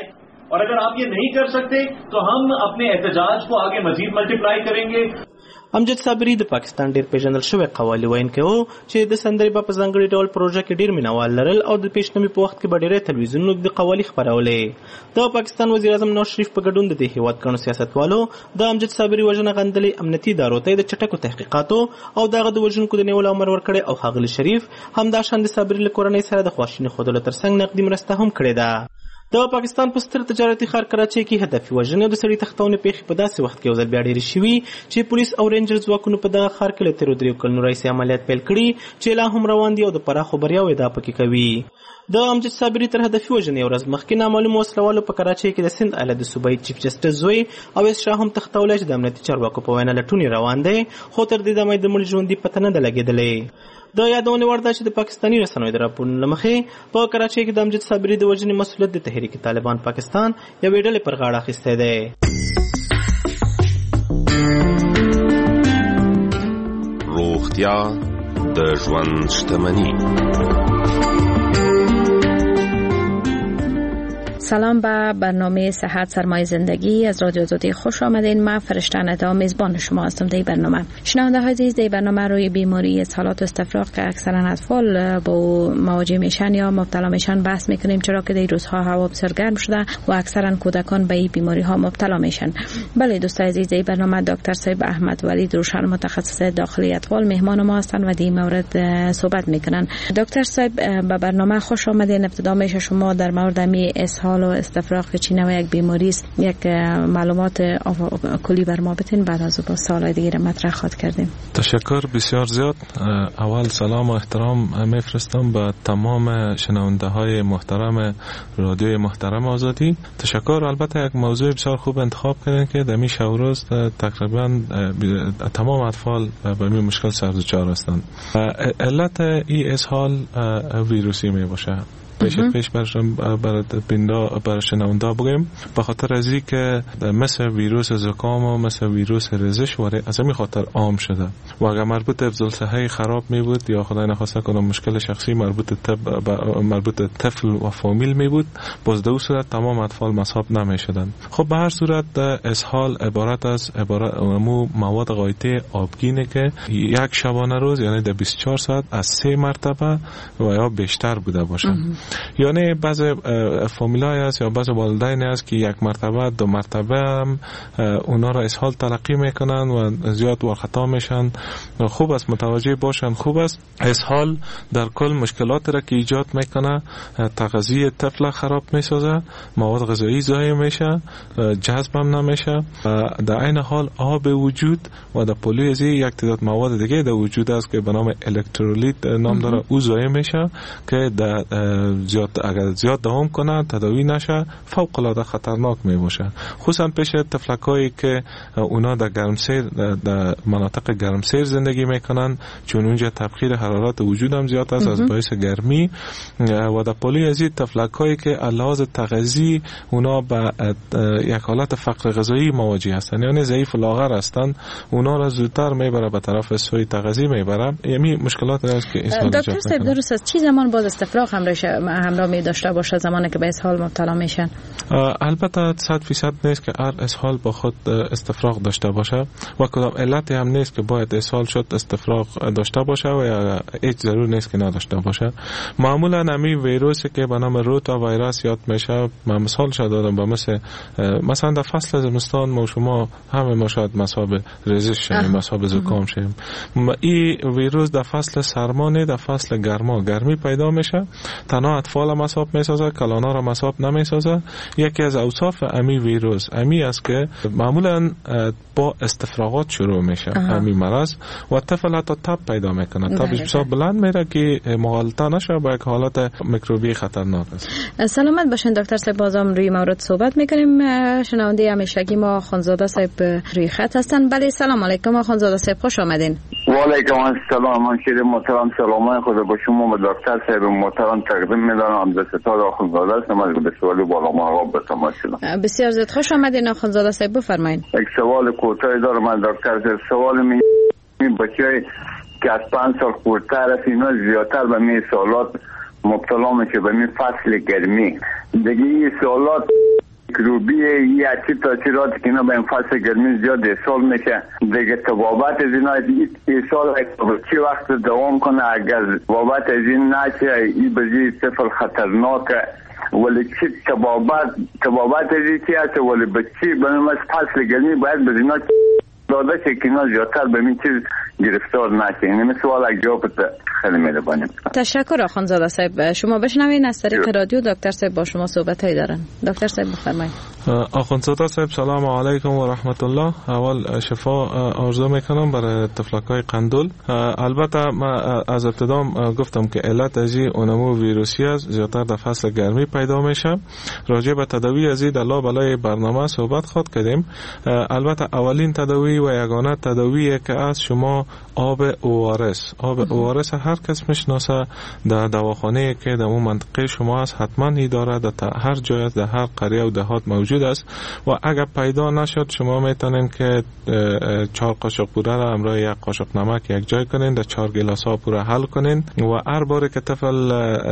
और अगर आप ये नहीं कर सकते तो हम अपने एहतजाज को आगे मजीद मल्टीप्लाई करेंगे. امجد صابري د پاکستان ډېر پیژندل شوی قوالی ویونکی و چې د سندرې به په ځانګړي ډول پروژه کې ډېر مینوال لرل او د پیشنمي په وخت کې به ډېری تلویزیونونو د قوالي خپرولې. د پاکستان وزیر اعظم نواز شریف په ګډون د دې هیواد ګڼو سیاستوالو د امجد صابري وژنه غندلې امنیتي ادارو ته د چټکو تحقیقاتو او دغه د وژونکو د نیولو امر ورکړی او ښاغلي شریف همداشان د صابري له کورنۍ سره د خواشینۍ ښودلو ترڅنګ نقدي مرسته هم کړې ده. د پاکستان په ستر تجارتي ښار کراچۍ کې هدفي وژنې او د سړي تښتونې پیښې په داسې وخت کې یو ځل بیا ډېرې شوي چې پولیس او رینجر ځواکونو په دغه ښار کې له تېرو 3 کلونو راهیسې عملیات پیل کړي چې لا هم روان دي او د پراخو بریاوو ادعا پکې کوي. د امجد صابري تر هدفي وژنې یو ورځ مخکې نامعلومو وسلوالو په کراچۍ کې د سند ایالت د صوبایي چیف جسټس زوی اویس شاه هم تښتولی چې د امنیتي چارواکو په وینا لټون یې روان دی، خو تر دې دمه یې د مړي ژوندي پته نه ده لګېدلې. د یادونې وړ ده چې د پاکستاني رسنیو د راپورونو له مخې په کراچۍ کې د امجد صابري د وژنې مسؤلیت د تحریک طالبان پاکستان یوې ډلې پر غاړه اخیستی دی. روغتیا د ژوند شتمني. سلام به برنامه صحت سرمایه زندگی از رادیو آزادی خوش آمدین. من فرشته ندا میزبان شما هستم. در برنامه شنونده های عزیز، در برنامه روی بیماری اسهالات و استفراغ که اکثرا اطفال با مواجه میشن یا مبتلا میشن بحث میکنیم، چرا که در روزها هوا بسیار گرم شده و اکثرا کودکان به این بیماری ها مبتلا میشن. بله دوستان عزیز، در برنامه دکتر صاحب احمد ولید روشن متخصص داخلی اطفال مهمان ما هستند و در این مورد صحبت میکنن. دکتر صاحب به برنامه خوش آمدین. ابتدا میشه شما در مورد اسهال و استفراغ که چی نوع یک بیماری است یک معلومات کلی بر ما بتین، بعد از با سوال دیگه مطرح خواهد کردیم. تشکر بسیار زیاد. اول سلام و احترام میفرستم به تمام شنونده های محترم رادیوی محترم آزادی. تشکر. البته یک موضوع بسیار خوب انتخاب کردین که در این شب و روز تقریبا تمام اطفال به این مشکل سر دچار هستند. علت این اسهال ویروسی می باشه. پیش بر شنونده بگیم به خاطر از که مثل ویروس زکام و مثل ویروس رزش از همین خاطر عام شده و اگر مربوط به افزالصحه خراب می بود یا خدای نخواسته کنم مشکل شخصی مربوط طفل و فامیل می بود، باز در اون صورت تمام اطفال مصاب نمی شدن. خب به هر صورت اسهال عبارت از مواد غایطه آبگینه که یک شبانه روز یعنی در 24 ساعت از 3 مرتبه و یا بیشتر بوده باشن. یعنی بعض فامیلای هست یا بعض والدین هست که یک مرتبه 2 مرتبه هم اونا را اسهال تلقی میکنن و زیاد ورخطا میشن. خوب است متوجه باشن. خوب است اسهال در کل مشکلات را که ایجاد میکنه، تغذیه طفل خراب میسازه، مواد غذایی ضایع میشه، جذب هم نمیشه، در عین حال آب وجود و در پلیزی یک تعداد مواد دیگه در وجود است که به نام الکترولیت نام داره، او ضایع میشه که در زیاد دوام کنه تداوی نشه فوق العاده خطرناک می باشه، خصوصا پیش طفلکایی که اونا در گرمسیر در مناطق گرمسیر زندگی میکنن، چون اونجا تبخیر حرارت وجود هم زیاد است از باعث گرمی، و در پلی از این طفلکایی که لحاظ تغذیه اونا به یک حالت فقر غذایی مواجه هستن، یعنی ضعیف و لاغر هستن، اونا را زودتر میبره به طرف سوی تغذیه میبره. یعنی مشکلات است که دکتر صاحب درست است، چی زمان باز استفراغ همراه می داشته باشه زمانی که به اسهال مبتلا میشن؟ البته 100% نیست که هر اسهال با خود استفراغ داشته باشه و کدام علتی هم نیست که باید اسهال شد استفراغ داشته باشه و یا هیچ ضرور نیست که نداشته باشه. معمولا همین ویروسی که به نام روتا ویروس یاد میشه، من مثال شد دادم، به مثلا در فصل زمستان ما شما همه ما شاید مصاب ریزش شدیم، مصاب زکام شدیم. این ویروس در فصل سرما نه، در فصل گرمی پیدا میشه، تنها اطفال مصاب میسازه، کلانا را مصاب نمیسازه. یکی از اوصاف امی ویروس امی است که معمولا با استفراغات شروع میشه امی مرض و طفل حتی تب پیدا میکنه، تبش بسیار بلند میره که مغالطه نشه با یک حالت میکروبی خطرناک است. سلامت باشین دکتر صاحب، بازم روی مورد صحبت میکنیم. شنونده همیشگی ما خانزاده صاحب روی خط هستن. بله سلام علیکم خانزاده صاحب، خوش آمدین. و علیکم السلام همشیر محترم، سلام خدا با شما و دکتر صاحب محترم تقدیم میدارم. عبدالستار آخوندزاده هستم از به سوال بالا مرغاب به تماشا. بسیار زیاد خوش آمدین آخوندزاده صاحب، بفرمایید. یک سوال کوتاهی دارم از دکتر صاحب. سوال این بچه‌ای که از 5 سال خردتر است اینا زیادتر به می سوالات مبتلا میشه به می فصل گرمی. دیگه این سوالات میکروبیه یا چی تاثیراتی که اینا به این فصل گرمی زیاد احسال میشه، دیگه تبابت از اینا احسال چی وقت دوام کنه؟ اگر بابت از این نشه این بزی طفل خطرناکه، ولی چی تبابت از این چی هست، ولی بچی به نماز فصل گرمی باید به اینا داده شه که اینا زیادتر به این چیز گرفتار نشه. این سوال اگه جواب خیلی مهربانی. تشکر آخوندزاده صاحب. شما بشنوین از طریق رادیو دکتر صاحب با شما صحبتایی دارن. دکتر صاحب بفرمایید. آخوندزاده صاحب سلام علیکم و رحمت الله. اول شفا آرزو میکنم برای طفلکای قندول. البته ما از ابتدا گفتم که علت از اونمو ویروسی است، زیادتر در فصل گرمی پیدا میشه. راجع به تداوی از در لابلای برنامه صحبت خود کردیم. البته اولین تداوی و یگانه تداویی که از شما آب ORS هر کس میشناسه، در دواخانه که در اون منطقه شما هست حتما ای داره، در هر جای در هر قریه و دهات موجود است و اگر پیدا نشد شما میتونین که 4 قاشق پوره را همراه 1 قاشق نمک یک جای کنین، در 4 گلاس ها پوره حل کنین و هر بار که طفل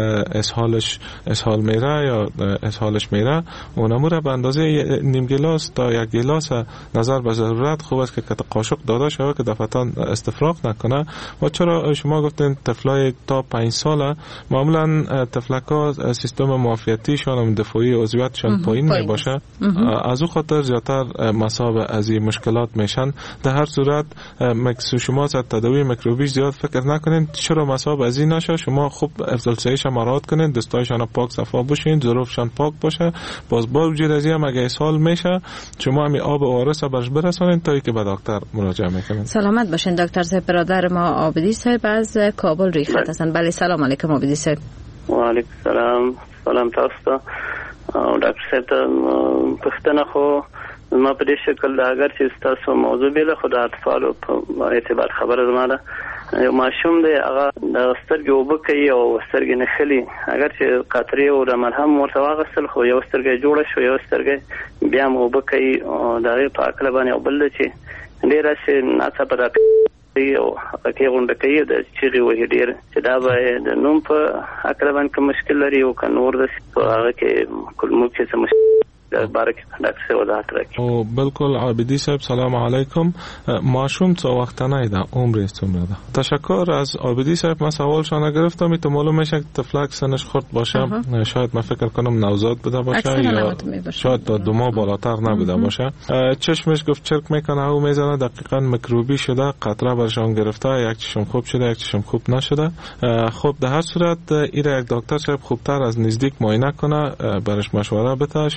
اسهال میره یا اسهالش میره اونمو را به اندازه نیم گلاس تا 1 گلاس نظر به ضرورت خوب است که قاشق داده شود که دفعتان استفراغ نکنه. و چرا شما گفتین طفلای تا 5 ساله معمولا طفلکا سیستم معافیتیشان و دفاعی عضویتشان پایین می باشه، از او خاطر زیادتر مصاب از این مشکلات میشن. در هر صورت شما از تداوی میکروبی زیاد فکر نکنین، چرا مصاب از این نشه. شما خوب افضل سایش مراعات کنین، دستایشان پاک صفا باشین، ظروفشان پاک باشه. باز با وجود از این اگه اسهال میشه شما همین آب ORS برش برسونین تا اینکه به دکتر مراجعه میکنین. سلامت باشین دکتر صاحب. برادر ما عابدی صاحب از کابل روی خط هستن. بله سلام علیکم عابدی صاحب. و علیکم سلام تاسو ته. ډاکټر صاحب ته پښتنه خو ما په دې شکل دا اگر چې تاسو موضوع بیل خو د اطفالو په اعتبار خبره زماده یو ماشوم دی هغه د سترګې وبه کوي او سترګې نه خلی، اگر چې قطرې او د مرهم ورته واغستل خو یو سترګې جوړه شو، یو سترګې بیا مو وبه کوي دا په عقل باندې او بل چې ډیره چې ناڅاپه دا او کې غونډه کوي د چیرې وهي ډیر چې دا به د نوم په عقل باندې کوم مشکل لري او کنور د هغه کې کلمو کې څه مشکل بارک ډاکټر صاحب وضاحت راکړي. او بالکل عابدی صاحب سلام علیکم. ماشوم څو وخت نه ده، عمرش څومره ده؟ تشکر از عابدی صاحب. من سوالشان گرفتم، تو معلوم میشه که طفلک سنش خرد باشه، شاید من فکر کنم نوزاد بوده باشه یا شاید تا 2 ماه بالاتر نبوده باشه. چشمش گفت چرک میکنه او میزنه، دقیقاً میکروبی شده، قطره برشان گرفته، یک چشم خوب شده یک چشم خوب نشده. خب در هر صورت ایره یک دکتر صاحب خوبتر از نزدیک معاینه کنه، برش مشوره بده، شاید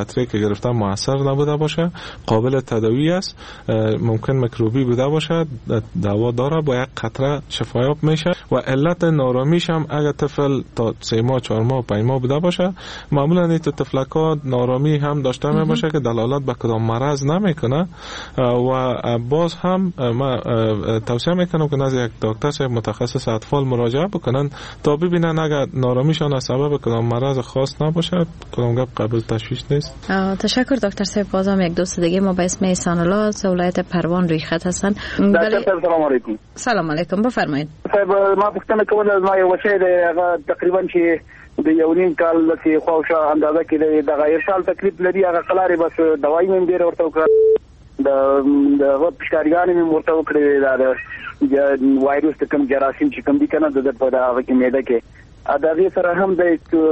قطره که گرفتن موثر نبوده باشه، قابل تداوی است، ممکن میکروبی بوده باشه، دوا داره، با یک قطره شفایاب میشه و علت نارامیش هم اگر طفل تا 3 ماه 4 ماه 5 ماه بوده باشه، معمولا این طفلکا نارامی هم داشته میباشه که دلالت به کدام مرض نمیکنه و باز هم ما توصیه میکنم که نزد یک دکتر صاحب متخصص اطفال مراجعه بکنن تا ببینن اگر نارامیشان از سبب کدام مرض خاص نباشه کدام گپ قابل تشویش نیست. تشکر دکتر صاحب. بازم یک دوست دیگه ما به اسم احسان الله از ولایت پروان روی خط هستن. سلام علیکم. سلام علیکم، بفرمایید. صاحب ما پوښتنه کوله از ما یو وشي د تقریبا چې د یو نیم کال لسی خوښه اندازه کې د غیر سال تکلیف لري هغه قلاري بس دوايي مې ډیر ورته وکړه د پښکاریان مې ورته وکړې د وایروس ته کوم جراثیم چې کوم دي کنه د په هغه کې معده کې دا غي سره هم د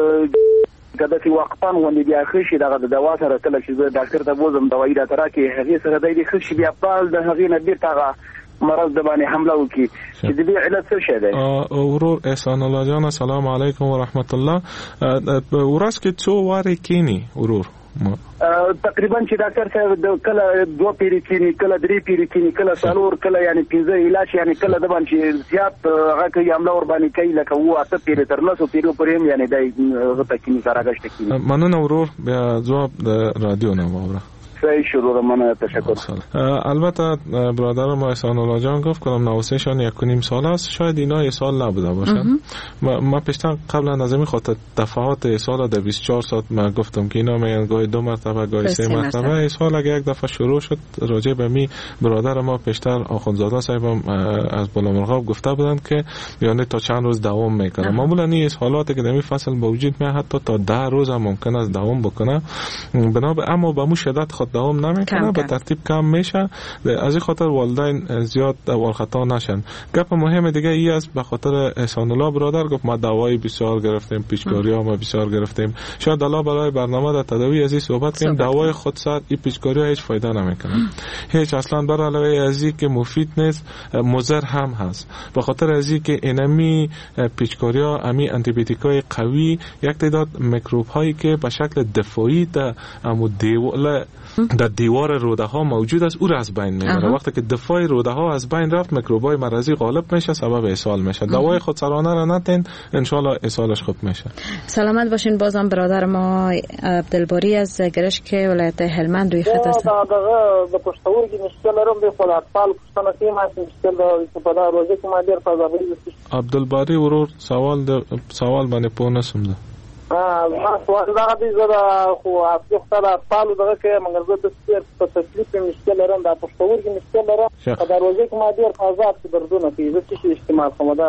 کله چې وقفان ونی بیا خشي دغه د دوا سره کله چې ډاکټر ته بوزم دوايي را تراکې هغه سره د خشي بیا پال د هغه نه ډیر تاغه مرض د باندې حمله وکي چې د دې علت څه شي ده. ورور احسان الله جان سلام علیکم و رحمت الله. ورځ کې څو واره کینی ورور؟ تقریبا چې ډاکټر صاحب د کله 2 پیری کینی، کله 3 پیری کینی، کله 4 کله یعنی 15 علاج یعنی کله د باندې زیات هغه کوي عمله ور باندې کوي لکه و 8 پیری تر 9 پیری پرې یعنی دای هغه کینی سره راغشت کینی. مننه ورور، بیا جواب د رادیو نه واوره. شروع من تشکر. البته برادر ما احسان الله جان گفت کنم نوسشان 1.5 سال است، شاید اینا یه سال نبوده باشه. ما پیشتر قبلا از این خاطر دفعات سال در 24 ساعت ما گفتم که اینا میگن گاهی 2 مرتبه گاهی 3 مرتبه. این سال اگه یک دفعه شروع شد راجع به می برادر ما پیشتر آخوندزاده صاحب از بلامرغاب گفته بودند که یعنی تا چند روز دوام میکنه. معمولا این حالاتی که در این فصل با وجود میاد حتی تا 10 روز هم ممکن است دوام بکنه. اما به مو شدت خود دوام نمیکنه، به ترتیب کم میشه. از این خاطر والدین زیاد والخطا نشن. گپ مهم دیگه ای است، به خاطر احسان الله برادر گفت ما دوای بسیار گرفتیم، پیچکاری ها ما بسیار گرفتیم. شاید الله برای برنامه در تداوی از این صحبت کنیم دوای خود سر این پیچکاری ها هیچ فایده نمیکنه، هیچ اصلا برای علاوه از این که مفید نیست مضر هم هست. به خاطر از این که انمی پیچکاری ها امی آنتی بیوتیکای قوی یک تعداد میکروب هایی که به شکل دفاعی در دیوار روده ها موجود است او را از بین میبره. وقتی که دفاع روده ها از بین رفت میکروبای مرضی غالب میشه، سبب اسهال میشه. دوای خودسرانه را نتین ان شاء الله اسهالش خوب میشه. سلامت باشین. بازم برادر ما عبدالباری از گرشک ولایت هلمند روی خط است. د پښتورګي مشکل لرم د خپل اطفال پښتنه کې ما مشکل د په دا روزه کې ما ډیر فزابري. عبدالباری ورور سوال باندې پوه نسم ده. ما سوال دا دی زړه خو اصلي خپل اطفال دغه کې مګر زه د سپیر په تکلیف مشکل لرم د پښتورګي مشکل لرم په دا روزه کې ما ډیر فزاب دردونه کوي زه چې استعمال کوم دا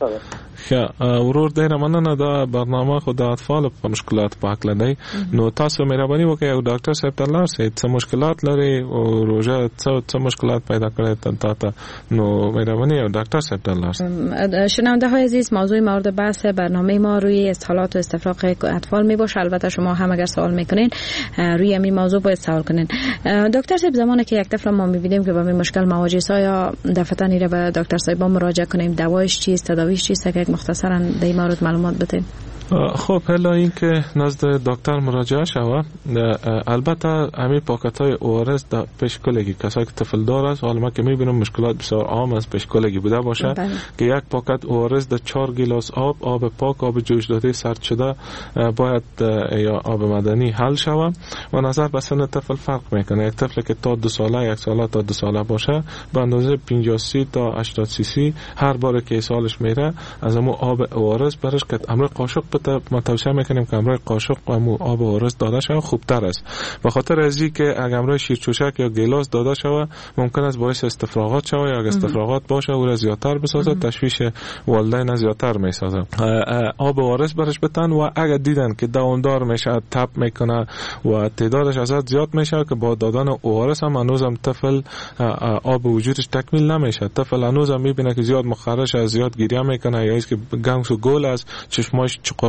څه ورور ډیر مننه. دا برنامه خو د اطفال په مشکلات پاک لدی نو تاسو مهرباني وکړئ او ډاکټر صاحب ته لاړ شئ څه مشکلات لري او روزه څه مشکلات پیدا کړي تا نو مهرباني او ډاکټر صاحب ته لاړ شئ. شنونده های عزیز، موضوع مورد بحث برنامه ما روی اسهالات و استفراغ اطفال می باشه. البته شما هم اگر سوال میکنین روی همین موضوع باید سوال کنین. دکتر صاحب زمانی که یک طفل ما میبینیم که با این مشکل مواجه است یا دفعتاً ایره به دکتر صاحب مراجعه کنیم دوایش چیست، تداویش چیست؟ اگر مختصراً در این مورد معلومات بدین. خب حالا این که نزد دکتر مراجعه شود، البته همین پاکت های ORS در پیشکلگی کسایی که طفل دار است، حالا ما که میبینم مشکلات بسیار عام از پیشکلگی بوده باشه که یک پاکت ORS در 4 گیلاس آب پاک، آب جوش داده سرد شده باید یا آب مدنی حل شود و نظر به سن طفل فرق میکنه. یک طفل که تا 2 ساله، 1 ساله تا 2 ساله باشه به اندازه 50 سی تا 80 سی سی هر بار که سالش میره از همون آب ORS برش که امر قاشق ما توصیه میکنیم که امروی قاشق و آب ORS داده شود خوبتر است. به خاطر ازی که اگر امروی شیرچوشک یا گیلاس داده شود ممکن است باعث استفراغات شود یا اگر استفراغات باشه او را زیادتر بسازه، تشویش والدین زیادتر میسازه. آب ORS برش بتن و اگر دیدن که دوامدار میشه، تب میکنه و تعدادش ازت زیاد میشه که با دادن ORS هم هنوزم طفل آب وجودش تکمیل نمیشه. طفل هنوزم میبینه که زیاد مخرش از زیاد گریه میکنه یا اینکه گنگس و گل از چشماش چقر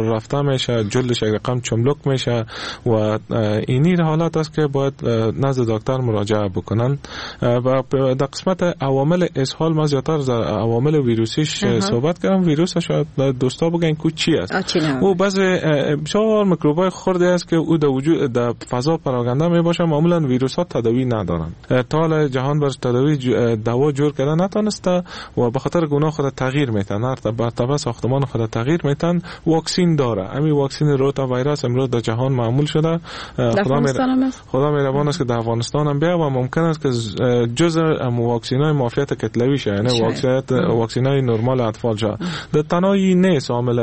بالا رفته میشه، جلدش یک رقم چملک میشه و اینی حالات است که باید نزد دکتر مراجعه بکنن. و در قسمت عوامل اسهال ما زیاتر از عوامل ویروسیش صحبت کردم. ویروس شاید دوستا بگن کو چی است. او بعضی بسیار میکروبای خرده است که او در فضا پراکنده می باشه. معمولا ویروس ها تداوی ندارن. تا حالا جهان بر تداوی دوا جور کردن نتونسته و به خاطر گناه خود تغییر میتن. هر مرتبه ساختمان خود تغییر میتن. واکسین داره. همین واکسین روتا ویروس امروز در جهان معمول شده. خدا مهربان است که در افغانستان هم بیا و ممکن است که جزء واکسینای معافیت کتلوی شه، یعنی واکسینای نرمال اطفال شه. در تنهایی نیست عامل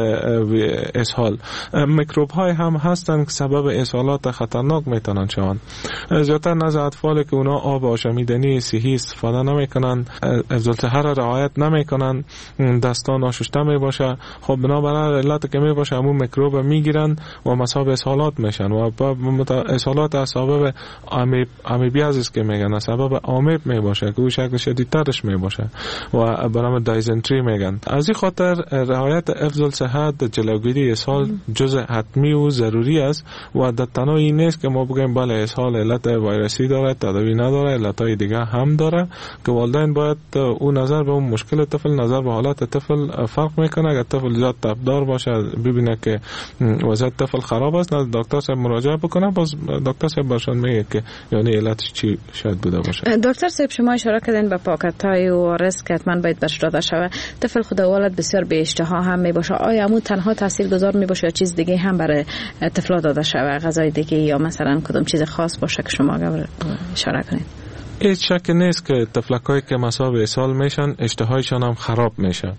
اسهال. میکروب های هم هستند که سبب اسهالات خطرناک میتونن شوند. زیاتر نزد اطفال که اونا آب آشامیدنی صحی استفاده نمیکنن، افضل طهر رعایت نمیکنن، دستان آشسته می باشه، خب بنابراین علت که می باشه همون میکروب میگیرن و مصاب اسهالات میشن و اسهالات از سبب امیبیازیس که میگن، سبب آمیب می باشه که او شکل شدیدترش می باشه و برام دایزنتری میگن. از این خاطر رعایت افضل صحت جلوگیری اسهال جزء حتمی و ضروری است و در تنهایی نیست که ما بگیم بله اسهال علت ویروسی داره، تداوی نداره، علتهای دیگه هم داره که والدین باید او نظر به اون مشکل طفل، نظر به حالت طفل فرق میکنه. اگر طفل زیاد تبدار باشه ببینه که وضعیت طفل خراب است، نزد دکتر صاحب مراجعه بکنه. باز دکتر صاحب برشان میگه که یعنی علتش چی شاید بوده باشه. دکتر صاحب شما اشاره کردین به پاکت‌های ORS که حتما باید برش داده شود. طفل خود والد بسیار به اشتها هم می باشه. آیا همون تنها تاثیرگذار می باشه یا چیز دیگه هم برای طفل داده شود؟ غذای دیگه یا مثلا کدام چیز خاص باشه که شما اشاره کنید؟ هیچ شک نیست که طفلکایی که مصاب اسهال میشن اشتهایشان هم خراب میشه،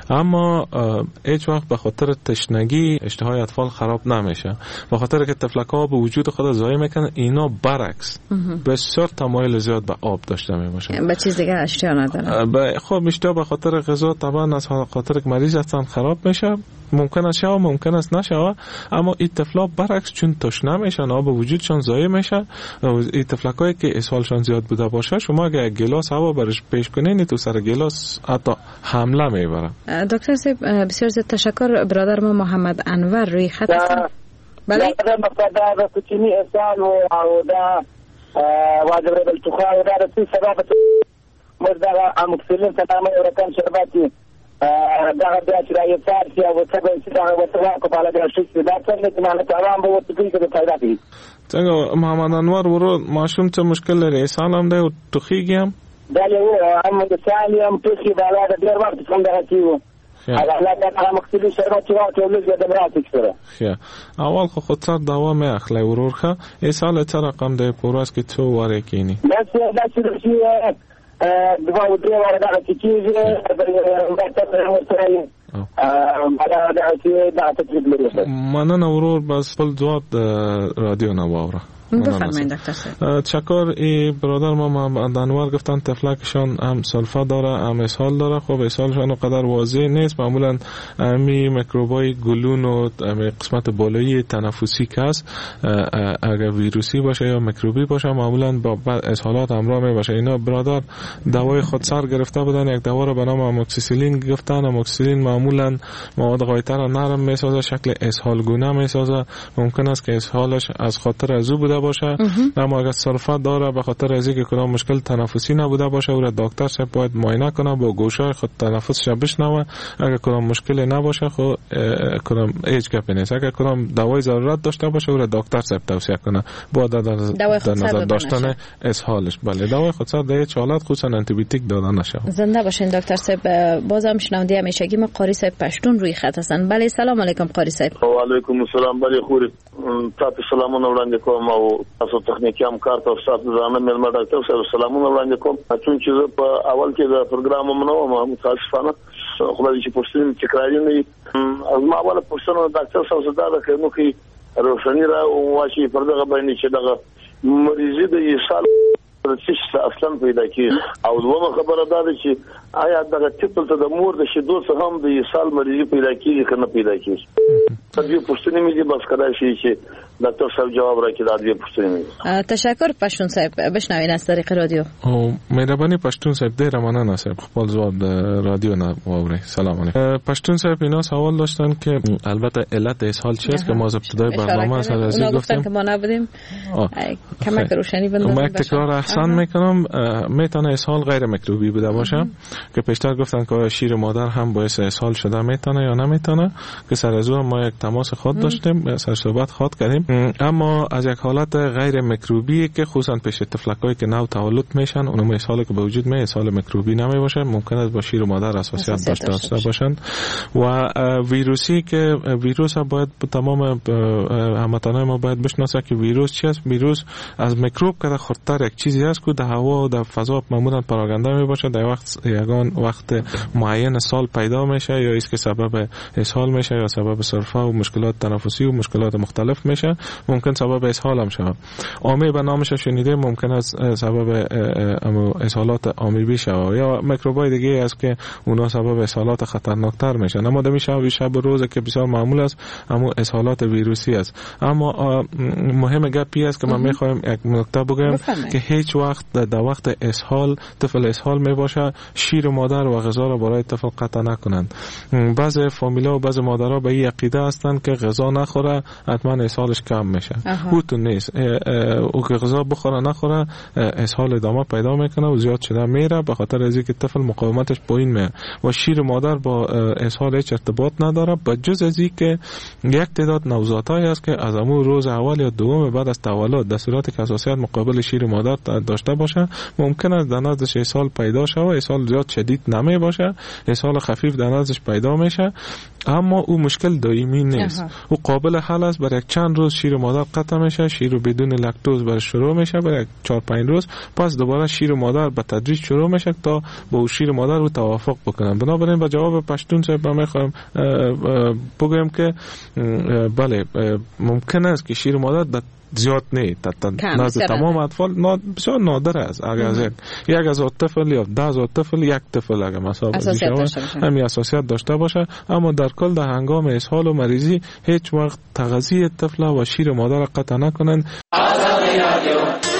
اما هیچ وقت به خاطر تشنگی اشتهای اطفال خراب نمیشه. به خاطر که طفلکا به وجود خود ضایع میکنن، اینا برعکس بسیار تمایل زیاد به آب داشته میباشن، به چیز دیگه اشتها ندارن. خب اشتها به خاطر غذا طبعا از خاطر که مریض هستن خراب میشه. ممکن است شوه، ممکن است نشوه، اما این طفلا برعکس چون تشنه میشن، آب وجودشان ضایع میشه. این طفلکایی که اسهالشان زیاد بوده باشه، شما اگه گلاس هوا برش پیش کنین تو سر گلاس حتی حمله میبره. دکتر صاحب بسیار زیاد تشکر. برادر ما محمد انور روی خط هستن. بله دا کوچنی اسهال او دا واجب بالتخاء دا څه سبب مزدغه اموکسیلین تمامه رقم شرباتي دا بیا چې راځي چې او څه به چې دا وته کو په لاره شي دا څنګه چې مانه تمام به وته کې د پیدا دي. څنګه محمد انور ورو ماشوم ته مشکل لري، اسهال هم دی او ټوخیږي هم دا له هم د سالیم ټوخي دا له ډیر وخت څنګه راځي اول خو خودسر دوا می اخلی ورور خو اسهال چه رقم دی پوراس که تو واره کینی دوا ودري ولا دا تيجي مننه ورور بس خپل ځواب د رادیو نه واوره. بفرمایید دکتر صاحب. چکار ای برادر ما محمد انور گفتن تفلکشان هم سلفا داره هم اسهال داره. خب اسهالشان قدر واضح نیست، معمولا می میکروبای گلون و قسمت بالایی تنفسی که هست اگر ویروسی باشه یا میکروبی باشه معمولا با اسهالات همراه می باشه. اینا برادر دوای خودسر گرفته بودن، یک دوا رو به نام اموکسیسیلین گفتن. اموکسیسیلین معمولا مواد غایطه رو نرم میسازه، شکل اسهال گونه میسازه. ممکن است که اسهالش از خاطر ازو بوده باشه، اما اگر سلفات داره به خاطر از اینکه کدام مشکل تنفسی نبوده باشه او را دکتر صاحب باید معاینه کنه، با گوشای خود تنفسش بشنوه. اگر کدام مشکلی نباشه خب کدام هیچ گپی نیست. اگر کدام دوای ضرورت داشته باشه او را دکتر صاحب توصیه کنه با در نظر داشتن اسهالش. بله دوای خودسر در هیچ حالت خصوصا آنتی بیوتیک دادن نشه. زنده باشین دکتر صاحب. بازم شنونده همیشگی ما قاری صاحب پشتون روی خط هستن. بله سلام علیکم قاری صاحب. و علیکم السلام. بله خوري تاسو سلامونه وړاندې کوم او تاسو تخنیکی همکار ته استاد زانه ملما ډاکټر صاحب سلامونه وړاندې کوم. چون چې په اول کې د پروګرام منو متاسفانه خدای چې پوښتنه تکراری نه از ما ولا پوښتنه ډاکټر صاحب زده که نو کې روشنی را واشي پر دغه باندې چې دغه مریضي د اسهال څه اصلا پیدا کیږي. او دومره خبره ده چې آیا دغه طفل ته د مور د شیدو څخه هم د اسهال مریضي پیدا کیږي کنه پیدا کیږي. په دې پوښتنه مې دې بس کړای شي چې دکتر صاحب جواب راکړي دا دې پوښتنې. تشکر پښتون صاحب. بشنوین از طریق رادیو. او مهرباني پښتون صاحب ډیر مننه صاحب خپل جواب د رادیو نه واوري. سلام علیکم. پښتون صاحب اینا سوال داشتن که البته علت اسهال چی است که ما از ابتدای برنامه سر از این گفتیم که ما نبودیم. کمک روشنی بندازیم. من تکرار احسان میکنم. میتونه اسهال غیر میکروبی بوده باشه که پیشتر گفتن که شیر مادر هم باعث اسهال شده میتونه یا نمیتونه که سر از اون ما یک تماس خود داشتیم سر صحبت خود کردیم. اما از یک حالت غیر میکروبی که خصوصا پیش طفلکایی که نو تولد میشن اونم اسهالی که به وجود میاد اسهال میکروبی نمی باشه ممکن است با شیر مادر اساسیت داشته باشند و ویروسی که ویروس باید تمام هموطنان ما باید بشناسه که ویروس چی است. ویروس از میکروب که خردتر یک چیزی است که در هوا و در فضا معمولا پراکنده می باشه در وقت معین سال پیدا میشه یا است که سبب اسهال میشه یا سبب سرفه و مشکلات تنفسی و مشکلات مختلف میشه ممکن سبب اسهال هم شود. آمی به نامش شنیده ممکن است سبب اسهالات آمیبی شود یا میکروبای دیگه است که اونا سبب اسهالات خطرناکتر میشن. اما دمی شب و روز که بسیار معمول است اما اسهالات ویروسی است. اما مهم گپی است که من میخوایم یک نکته بگم که هیچ وقت در وقت اسهال طفل اسهال میباشه شیر مادر و غذا را برای طفل قطع نکنند. بعضی فامیلا و بعضی مادرها به این عقیده هستند که غذا نخوره حتما اسهالش کم میشه. او تو نیست. او که غذا بخوره نخوره اسهال ادامه پیدا میکنه و زیاد شده میره به خاطر از اینکه طفل مقاومتش پایین میره و شیر مادر با اسهال هیچ ارتباط نداره بجز از اینکه یک تعداد نوزادایی است که از همون روز اول یا دوم بعد از تولد در صورتی که حساسیت مقابل شیر مادر داشته باشه ممکن است در نزدش اسهال پیدا شه و اسهال زیاد شدید نمی باشه اسهال خفیف در نزدش پیدا میشه اما او مشکل دائمی نیست. او قابل حل است. برای چند روز شیر مادر قطع میشه شیر بدون لاکتوز برای شروع میشه برای 4-5 روز پس دوباره شیر مادر به تدریج شروع میشه تا با او شیر مادر رو توافق بکنن. بنابراین با جواب پشتون صاحب میخوام بگم که بله ممکن است که شیر مادر زیاد نه نزد تمام اطفال بسیار نادر است. اگر از 1000 طفل یا 10,000 طفل یک طفل اگر مسابقه همین اساسیت داشته باشه اما در کل در هنگام اسهال و مریضی هیچ وقت تغذیه طفل و شیر مادر قطع نکنند.